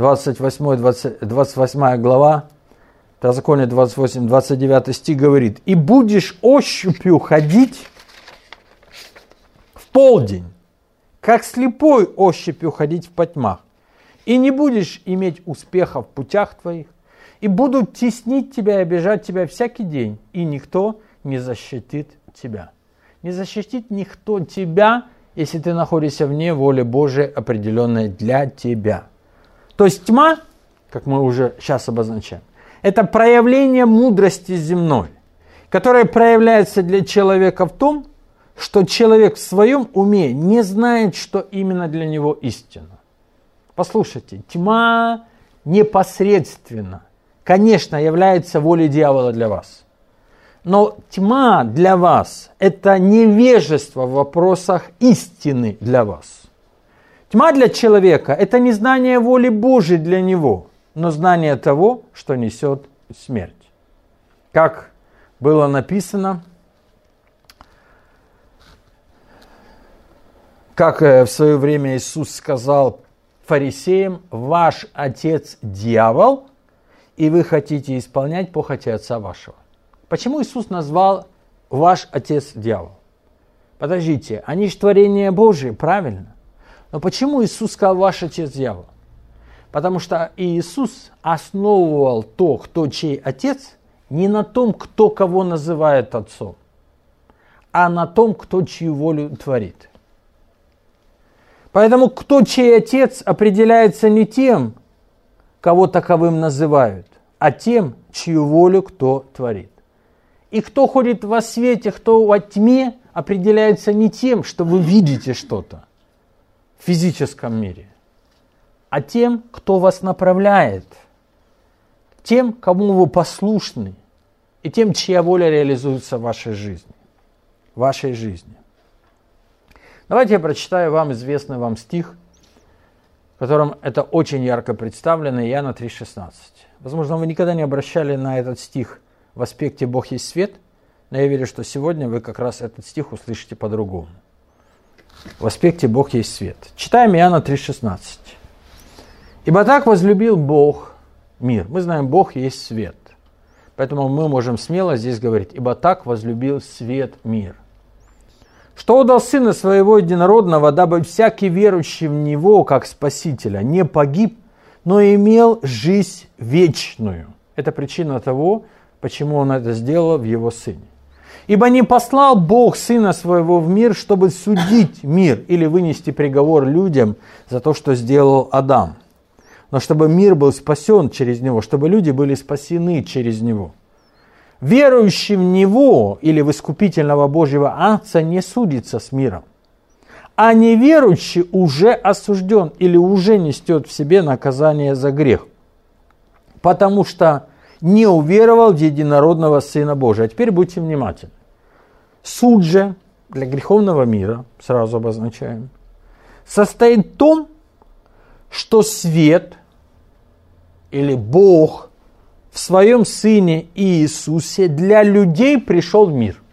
28 глава, Второзаконие 28, 29 стих говорит: «И будешь ощупью ходить в полдень, как слепой ощупью ходить в потьмах, и не будешь иметь успеха в путях твоих, и будут теснить тебя и обижать тебя всякий день, и никто не защитит тебя». Не защитит никто тебя, если ты находишься вне воли Божией, определенной для тебя. То есть тьма, как мы уже сейчас обозначаем, это проявление мудрости земной, которая проявляется для человека в том, что человек в своем уме не знает, что именно для него истина. Послушайте, тьма непосредственно, конечно, является волей дьявола для вас. Но тьма для вас – это невежество в вопросах истины для вас. Тьма для человека – это не знание воли Божией для него, но знание того, что несет смерть. Как было написано, как в свое время Иисус сказал фарисеям: «Ваш отец дьявол, и вы хотите исполнять похоти отца вашего». Почему Иисус назвал ваш отец дьявол? Подождите, они же творение Божие, правильно? Но почему Иисус сказал ваш отец дьявол? Потому что Иисус основывал то, кто чей отец, не на том, кто кого называет отцом, а на том, кто чью волю творит. Поэтому кто чей отец определяется не тем, кого таковым называют, а тем, чью волю кто творит. И кто ходит во свете, кто во тьме, определяется не тем, что вы видите что-то в физическом мире, а тем, кто вас направляет, тем, кому вы послушны, и тем, чья воля реализуется в вашей жизни. Давайте я прочитаю вам известный вам стих, в котором это очень ярко представлено, Иоанна 3,16. Возможно, вы никогда не обращали на этот стих в аспекте «Бог есть свет», но я верю, что сегодня вы как раз этот стих услышите по-другому. В аспекте «Бог есть свет». Читаем Иоанна 3,16. «Ибо так возлюбил Бог мир». Мы знаем, Бог есть свет. Поэтому мы можем смело здесь говорить: «Ибо так возлюбил свет мир». «Что отдал Сына Своего Единородного, дабы всякий верующий в Него, как Спасителя, не погиб, но имел жизнь вечную». Это причина того, почему Он это сделал в Его Сыне. «Ибо не послал Бог Сына Своего в мир, чтобы судить мир или вынести приговор людям за то, что сделал Адам, но чтобы мир был спасен через Него, чтобы люди были спасены через Него. Верующий в Него или в искупительного Божьего Агнца не судится с миром, а неверующий уже осужден или уже несет в себе наказание за грех, потому что не уверовал в единородного Сына Божия». А теперь будьте внимательны. Суд же для греховного мира, сразу обозначаем, состоит в том, что свет или Бог в своем Сыне Иисусе для людей пришел в мир.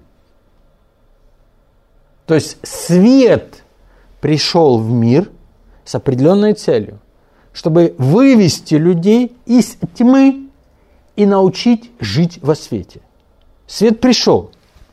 То есть свет пришел в мир с определенной целью, чтобы вывести людей из тьмы и научить жить во свете. Свет пришел.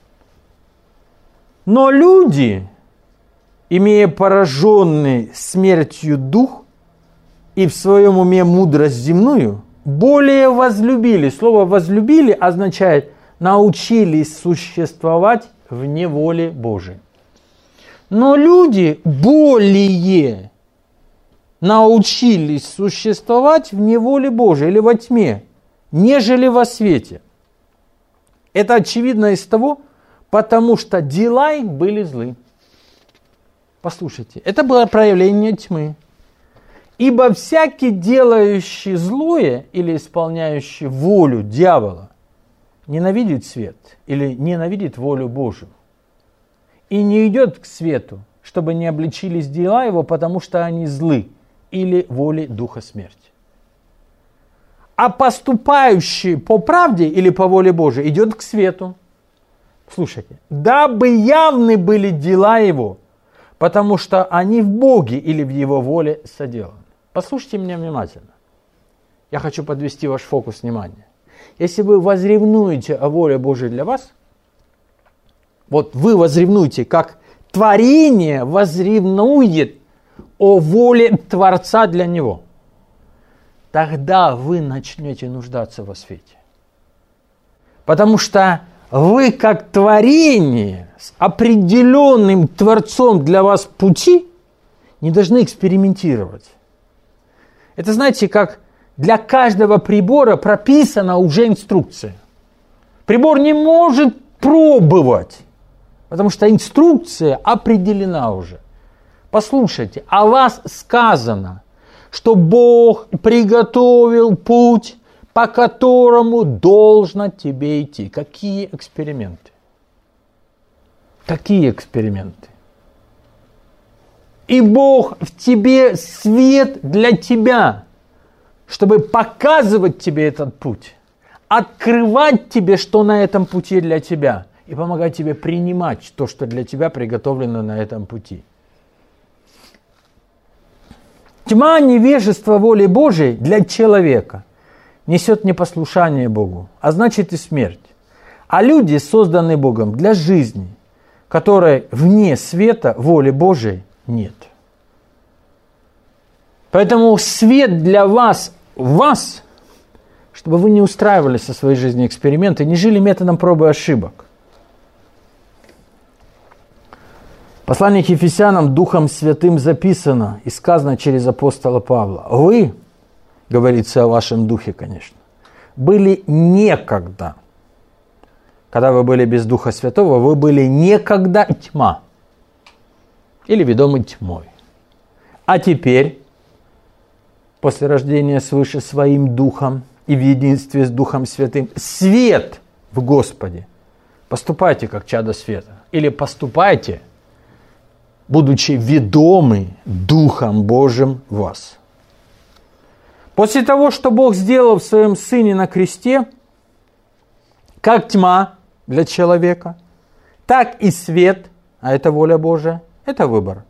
Но люди, имея пораженный смертью дух и в своем уме мудрость земную, более возлюбили. Слово «возлюбили» означает научились существовать в неволе Божией. Но люди более научились существовать в неволе Божией или во тьме, нежели во свете. Это очевидно из того, потому что дела их были злы. Послушайте, это было проявление тьмы. «Ибо всякий, делающий злое или исполняющий волю дьявола, ненавидит свет или ненавидит волю Божию, и не идет к свету, чтобы не обличились дела его, потому что они злы, или воли духа смерти. А поступающий по правде или по воле Божией идет к свету». Слушайте, «дабы явны были дела его, потому что они в Боге или в его воле соделаны». Послушайте меня внимательно. Я хочу подвести ваш фокус внимания. Если вы возревнуете о воле Божией для вас, вот вы возревнуете, как творение возревнует о воле Творца для него, тогда вы начнете нуждаться во свете. Потому что вы, как творение с определенным Творцом для вас пути, не должны экспериментировать. Это, знаете, как для каждого прибора прописана уже инструкция. Прибор не может пробовать, потому что инструкция определена уже. Послушайте, о вас сказано, что Бог приготовил путь, по которому должно тебе идти. Какие эксперименты? Какие эксперименты? И Бог в тебе свет для тебя, чтобы показывать тебе этот путь, открывать тебе, что на этом пути для тебя, и помогать тебе принимать то, что для тебя приготовлено на этом пути. Тьма невежества воли Божией для человека несет непослушание Богу, а значит и смерть. А люди созданы Богом для жизни, которой вне света воли Божией нет. Поэтому свет для вас в вас, чтобы вы не устраивали со своей жизнью эксперименты, не жили методом пробы и ошибок. Послание к Ефесянам Духом Святым записано и сказано через апостола Павла. Вы, говорится о вашем духе, конечно, были некогда, когда вы были без Духа Святого, вы были некогда тьма или ведомы тьмой. А теперь, после рождения свыше своим Духом и в единстве с Духом Святым, свет в Господе, поступайте как чадо света. Или поступайте, будучи ведомы Духом Божьим в вас. После того, что Бог сделал в Своем Сыне на кресте, как тьма для человека, так и свет, а это воля Божия, это выбор.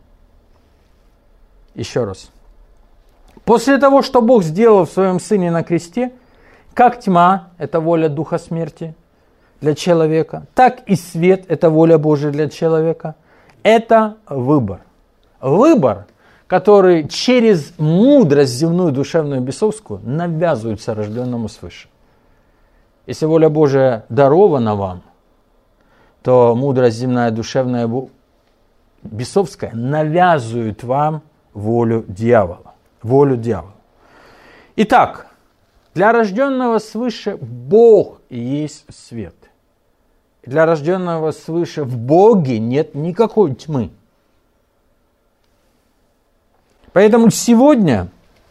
Еще раз. После того, что Бог сделал в Своем Сыне на кресте, как тьма, это воля Духа смерти для человека, так и свет, это воля Божия для человека, это выбор. Выбор, который через мудрость земную, душевную, бесовскую навязывается рожденному свыше. Если воля Божия дарована вам, то мудрость земная, душевная, бесовская навязывает вам волю дьявола. Итак, для рожденного свыше Бог есть свет. Для рожденного свыше в Боге нет никакой тьмы. Поэтому сегодня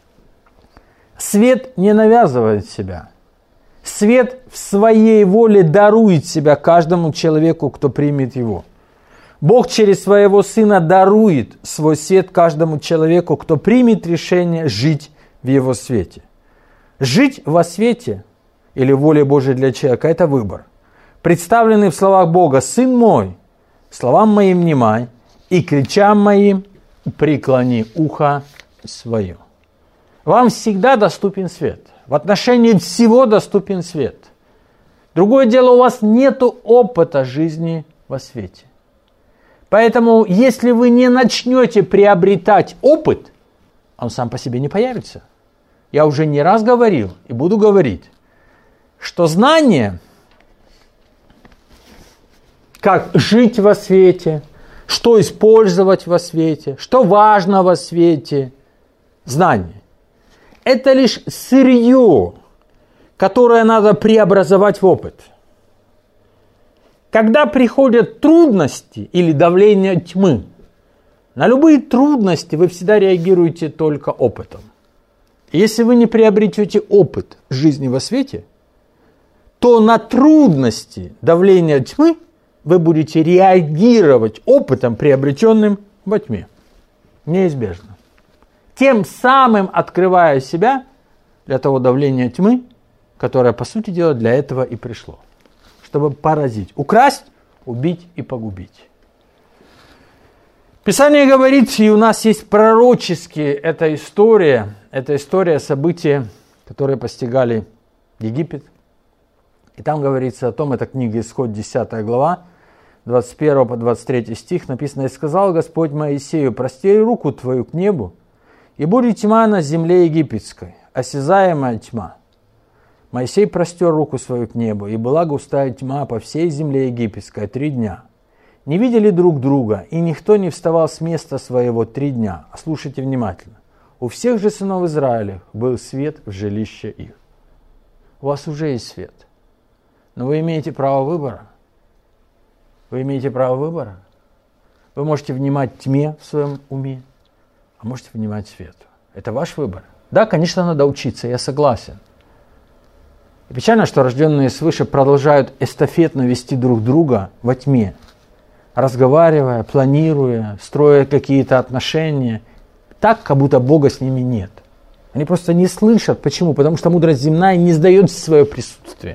свет не навязывает себя. Свет в своей воле дарует себя каждому человеку, кто примет его. Бог через своего Сына дарует свой свет каждому человеку, кто примет решение жить в его свете. Жить во свете или воле Божией для человека – это выбор. Представленный в словах Бога: «Сын мой, словам моим внимай, и кричам моим преклони ухо свое». Вам всегда доступен свет. В отношении всего доступен свет. Другое дело, у вас нет опыта жизни во свете. Поэтому, если вы не начнете приобретать опыт, он сам по себе не появится. Я уже не раз говорил и буду говорить, что знание, как жить во свете, что использовать во свете, что важно во свете, знание. Это лишь сырье, которое надо преобразовать в опыт. Когда приходят трудности или давление тьмы, на любые трудности вы всегда реагируете только опытом. И если вы не приобретете опыт жизни во свете, то на трудности давления тьмы вы будете реагировать опытом, приобретенным во тьме. Неизбежно. Тем самым открывая себя для того давления тьмы, которое, по сути дела, для этого и пришло. Чтобы поразить, украсть, убить и погубить. Писание говорит, и у нас есть пророческие, это история событий, которые постигали Египет. И там говорится о том, это книга Исход, 10 глава, 21 по 23 стих, написано: «И сказал Господь Моисею: простри руку твою к небу, и будет тьма на земле египетской, осязаемая тьма. Моисей простер руку свою к небу, и была густая тьма по всей земле египетской 3 дня. Не видели друг друга, и никто не вставал с места своего 3 дня. А слушайте внимательно. У всех же сынов Израиля был свет в жилище их». У вас уже есть свет. Но вы имеете право выбора. Вы имеете право выбора. Вы можете внимать тьме в своем уме, а можете внимать свету. Это ваш выбор. Да, конечно, надо учиться, я согласен. И печально, что рожденные свыше продолжают эстафетно вести друг друга во тьме, разговаривая, планируя, строя какие-то отношения, так, как будто Бога с ними нет. Они просто не слышат. Почему? Потому что мудрость земная не сдает свое присутствие.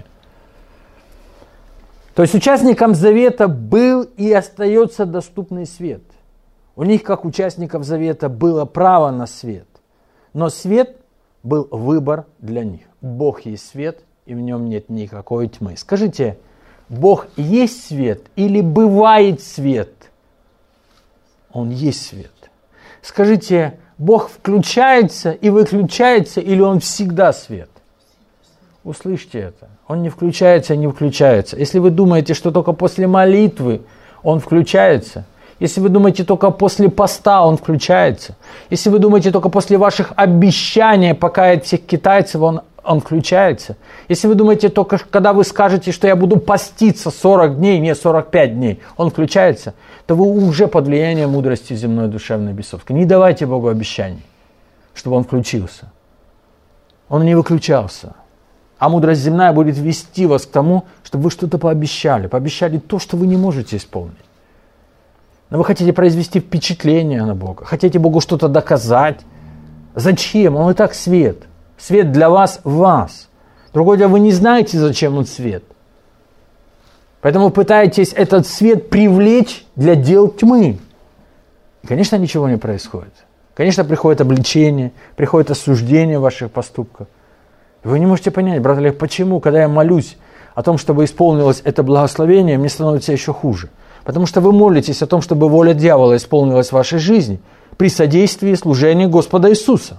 То есть участникам завета был и остается доступный свет. У них, как участников завета, было право на свет. Но свет был выбор для них. Бог есть свет, и в нем нет никакой тьмы. Скажите, Бог есть свет или бывает свет? Он есть свет. Скажите, Бог включается и выключается, или Он всегда свет? Услышьте это. Он не включается и не включается. Если вы думаете, что только после молитвы Он включается, если вы думаете, только после поста Он включается, если вы думаете, только после ваших обещаний покаять всех китайцев Он включается, если вы думаете, только когда вы скажете, что я буду поститься 40 дней, не 45 дней, Он включается, то вы уже под влиянием мудрости земной, душевной, бесовской. Не давайте Богу обещаний, чтобы Он включился. Он не выключался. А мудрость земная будет вести вас к тому, чтобы вы что-то пообещали. Пообещали то, что вы не можете исполнить. Но вы хотите произвести впечатление на Бога. Хотите Богу что-то доказать. Зачем? Он и так свет. Свет для вас в вас. Другое дело, вы не знаете, зачем он свет. Поэтому пытаетесь этот свет привлечь для дел тьмы. И, конечно, ничего не происходит. Конечно, приходит обличение, приходит осуждение ваших поступков. И вы не можете понять, брат Олег, почему, когда я молюсь о том, чтобы исполнилось это благословение, мне становится еще хуже. Потому что вы молитесь о том, чтобы воля дьявола исполнилась в вашей жизни при содействии служения Господа Иисуса.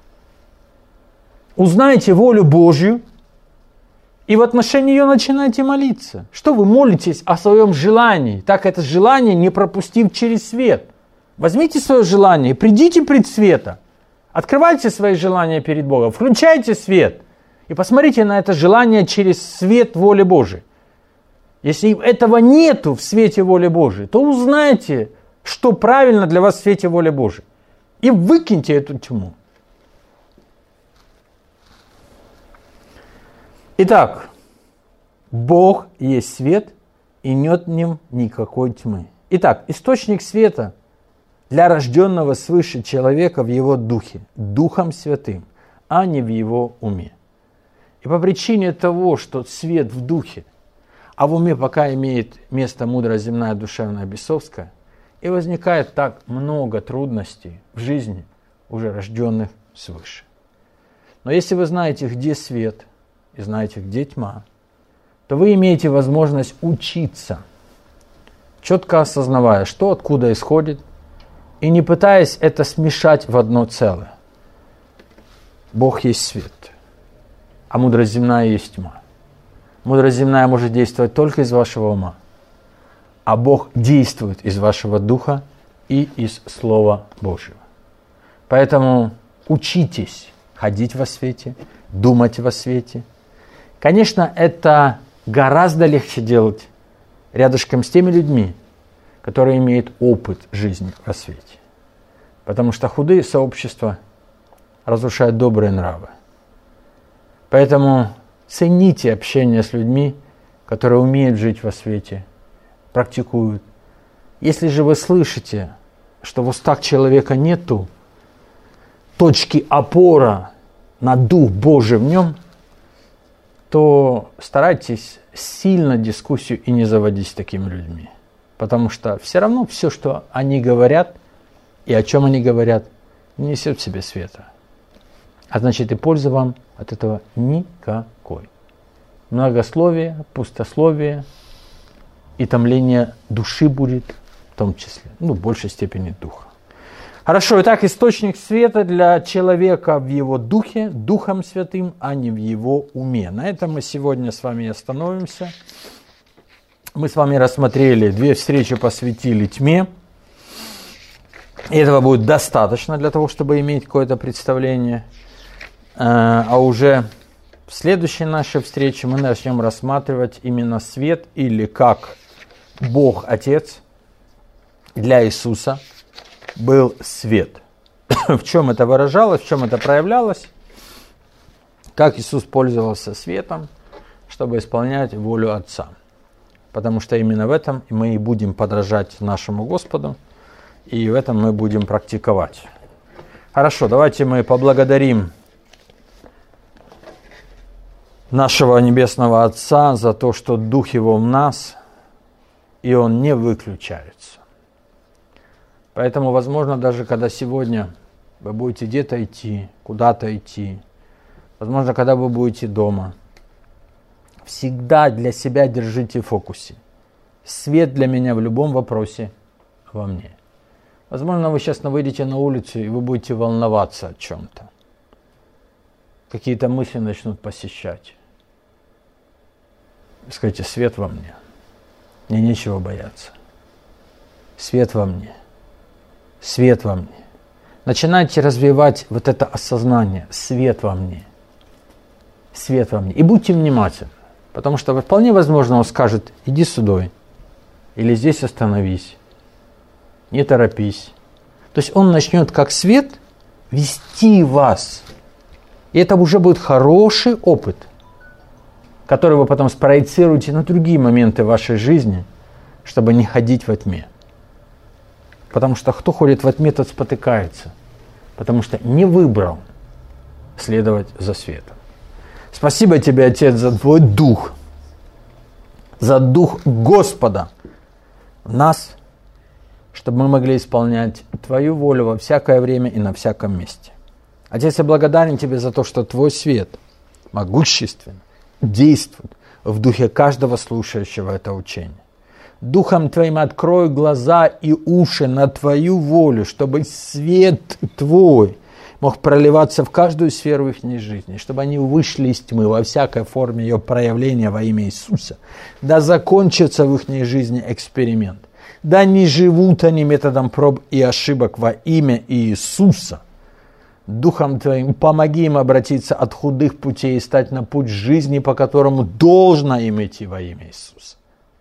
Узнайте волю Божью, и в отношении ее начинайте молиться. Что вы молитесь о своем желании? Так это желание не пропустив через свет. Возьмите свое желание, придите пред света. Открывайте свои желания перед Богом, включайте свет. И посмотрите на это желание через свет воли Божией. Если этого нету в свете воли Божией, то узнайте, что правильно для вас в свете воли Божией. И выкиньте эту тьму. Итак, Бог есть свет, и нет в нем никакой тьмы. Итак, источник света для рожденного свыше человека в его духе, Духом Святым, а не в его уме. И по причине того, что свет в духе, а в уме пока имеет место мудрость земная, душевная, бесовская, и возникает так много трудностей в жизни уже рожденных свыше. Но если вы знаете, где свет, и знаете, где тьма, то вы имеете возможность учиться, четко осознавая, что откуда исходит, и не пытаясь это смешать в одно целое. Бог есть свет, а мудрость земная есть тьма. Мудрость земная может действовать только из вашего ума, а Бог действует из вашего духа и из Слова Божьего. Поэтому учитесь ходить во свете, думать во свете. Конечно, это гораздо легче делать рядышком с теми людьми, которые имеют опыт жизни во свете. Потому что худые сообщества разрушают добрые нравы. Поэтому цените общение с людьми, которые умеют жить во свете, практикуют. Если же вы слышите, что в устах человека нету точки опора на Дух Божий в нем, то старайтесь сильно дискуссию и не заводить с такими людьми. Потому что все равно все, что они говорят и о чем они говорят, не несет в себе света. А значит, и пользы вам от этого никакой. Многословие, пустословие и томление души будет в том числе, в большей степени духа. Хорошо, итак, источник света для человека в его духе, Духом Святым, а не в его уме. На этом мы сегодня с вами остановимся. Мы с вами рассмотрели 2 встречи, посвятили тьме. И этого будет достаточно для того, чтобы иметь какое-то представление. А уже в следующей нашей встрече мы начнем рассматривать именно свет, или как Бог Отец для Иисуса был свет. В чем это выражалось, в чем это проявлялось, как Иисус пользовался светом, чтобы исполнять волю Отца. Потому что именно в этом мы и будем подражать нашему Господу, и в этом мы будем практиковать. Хорошо, давайте мы поблагодарим нашего Небесного Отца за то, что Дух Его в нас, и Он не выключается. Поэтому, возможно, даже когда сегодня вы будете где-то идти, куда-то идти, возможно, когда вы будете дома, всегда для себя держите в фокусе. Свет для меня в любом вопросе во мне. Возможно, вы сейчас выйдете на улицу, и вы будете волноваться о чем-то. Какие-то мысли начнут посещать. Скажите, свет во мне. Мне нечего бояться. Свет во мне. Свет во мне. Начинайте развивать вот это осознание. Свет во мне. Свет во мне. И будьте внимательны. Потому что вполне возможно он скажет: иди сюда. Или здесь остановись. Не торопись. То есть он начнет как свет вести вас. И это уже будет хороший опыт. который вы потом спроецируете на другие моменты вашей жизни, чтобы не ходить во тьме. Потому что кто ходит во тьме, тот спотыкается. Потому что не выбрал следовать за светом. Спасибо тебе, Отец, за Твой Дух. За Дух Господа в нас, чтобы мы могли исполнять Твою волю во всякое время и на всяком месте. Отец, я благодарен Тебе за то, что Твой свет могущественно действует в духе каждого слушающего это учение. Духом Твоим открой глаза и уши на Твою волю, чтобы свет Твой мог проливаться в каждую сферу их жизни, чтобы они вышли из тьмы во всякой форме ее проявления во имя Иисуса. Да закончится в их жизни эксперимент. Да не живут они методом проб и ошибок во имя Иисуса. Духом Твоим помоги им обратиться от худых путей и стать на путь жизни, по которому должно им идти во имя Иисуса.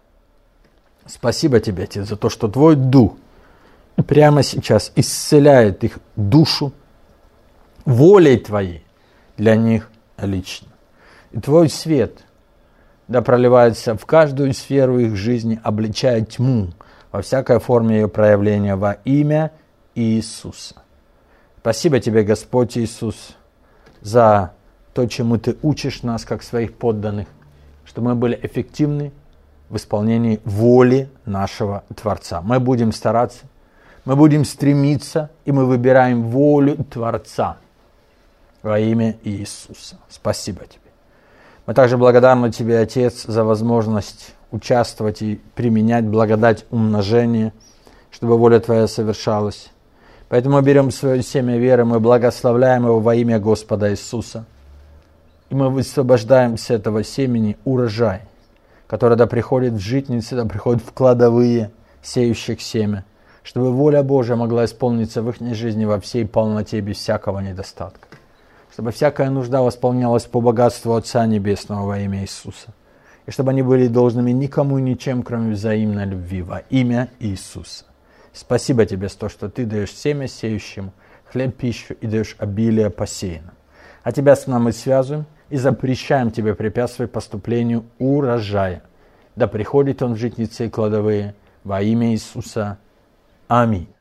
Спасибо Тебе, Отец, за то, что Твой Дух прямо сейчас исцеляет их душу волей Твоей для них лично. И Твой свет да проливается в каждую сферу их жизни, обличая тьму во всякой форме ее проявления во имя Иисуса. Спасибо Тебе, Господь Иисус, за то, чему Ты учишь нас, как своих подданных, чтобы мы были эффективны в исполнении воли нашего Творца. Мы будем стараться, мы будем стремиться, и мы выбираем волю Творца во имя Иисуса. Спасибо Тебе. Мы также благодарны Тебе, Отец, за возможность участвовать и применять благодать умножения, чтобы воля Твоя совершалась. Поэтому мы берем свое семя веры, мы благословляем его во имя Господа Иисуса. И мы высвобождаем с этого семени урожай, который да приходит в житницы, да приходит в кладовые сеющих семя, чтобы воля Божия могла исполниться в их жизни во всей полноте, без всякого недостатка. Чтобы всякая нужда восполнялась по богатству Отца Небесного во имя Иисуса. И чтобы они были должными никому и ничем, кроме взаимной любви во имя Иисуса. Спасибо Тебе за то, что Ты даешь семя сеющему, хлеб, пищу и даешь обилие посеянным. А Тебя с нами связываем и запрещаем Тебе препятствовать поступлению урожая. Да приходит он в житницы и кладовые во имя Иисуса. Аминь.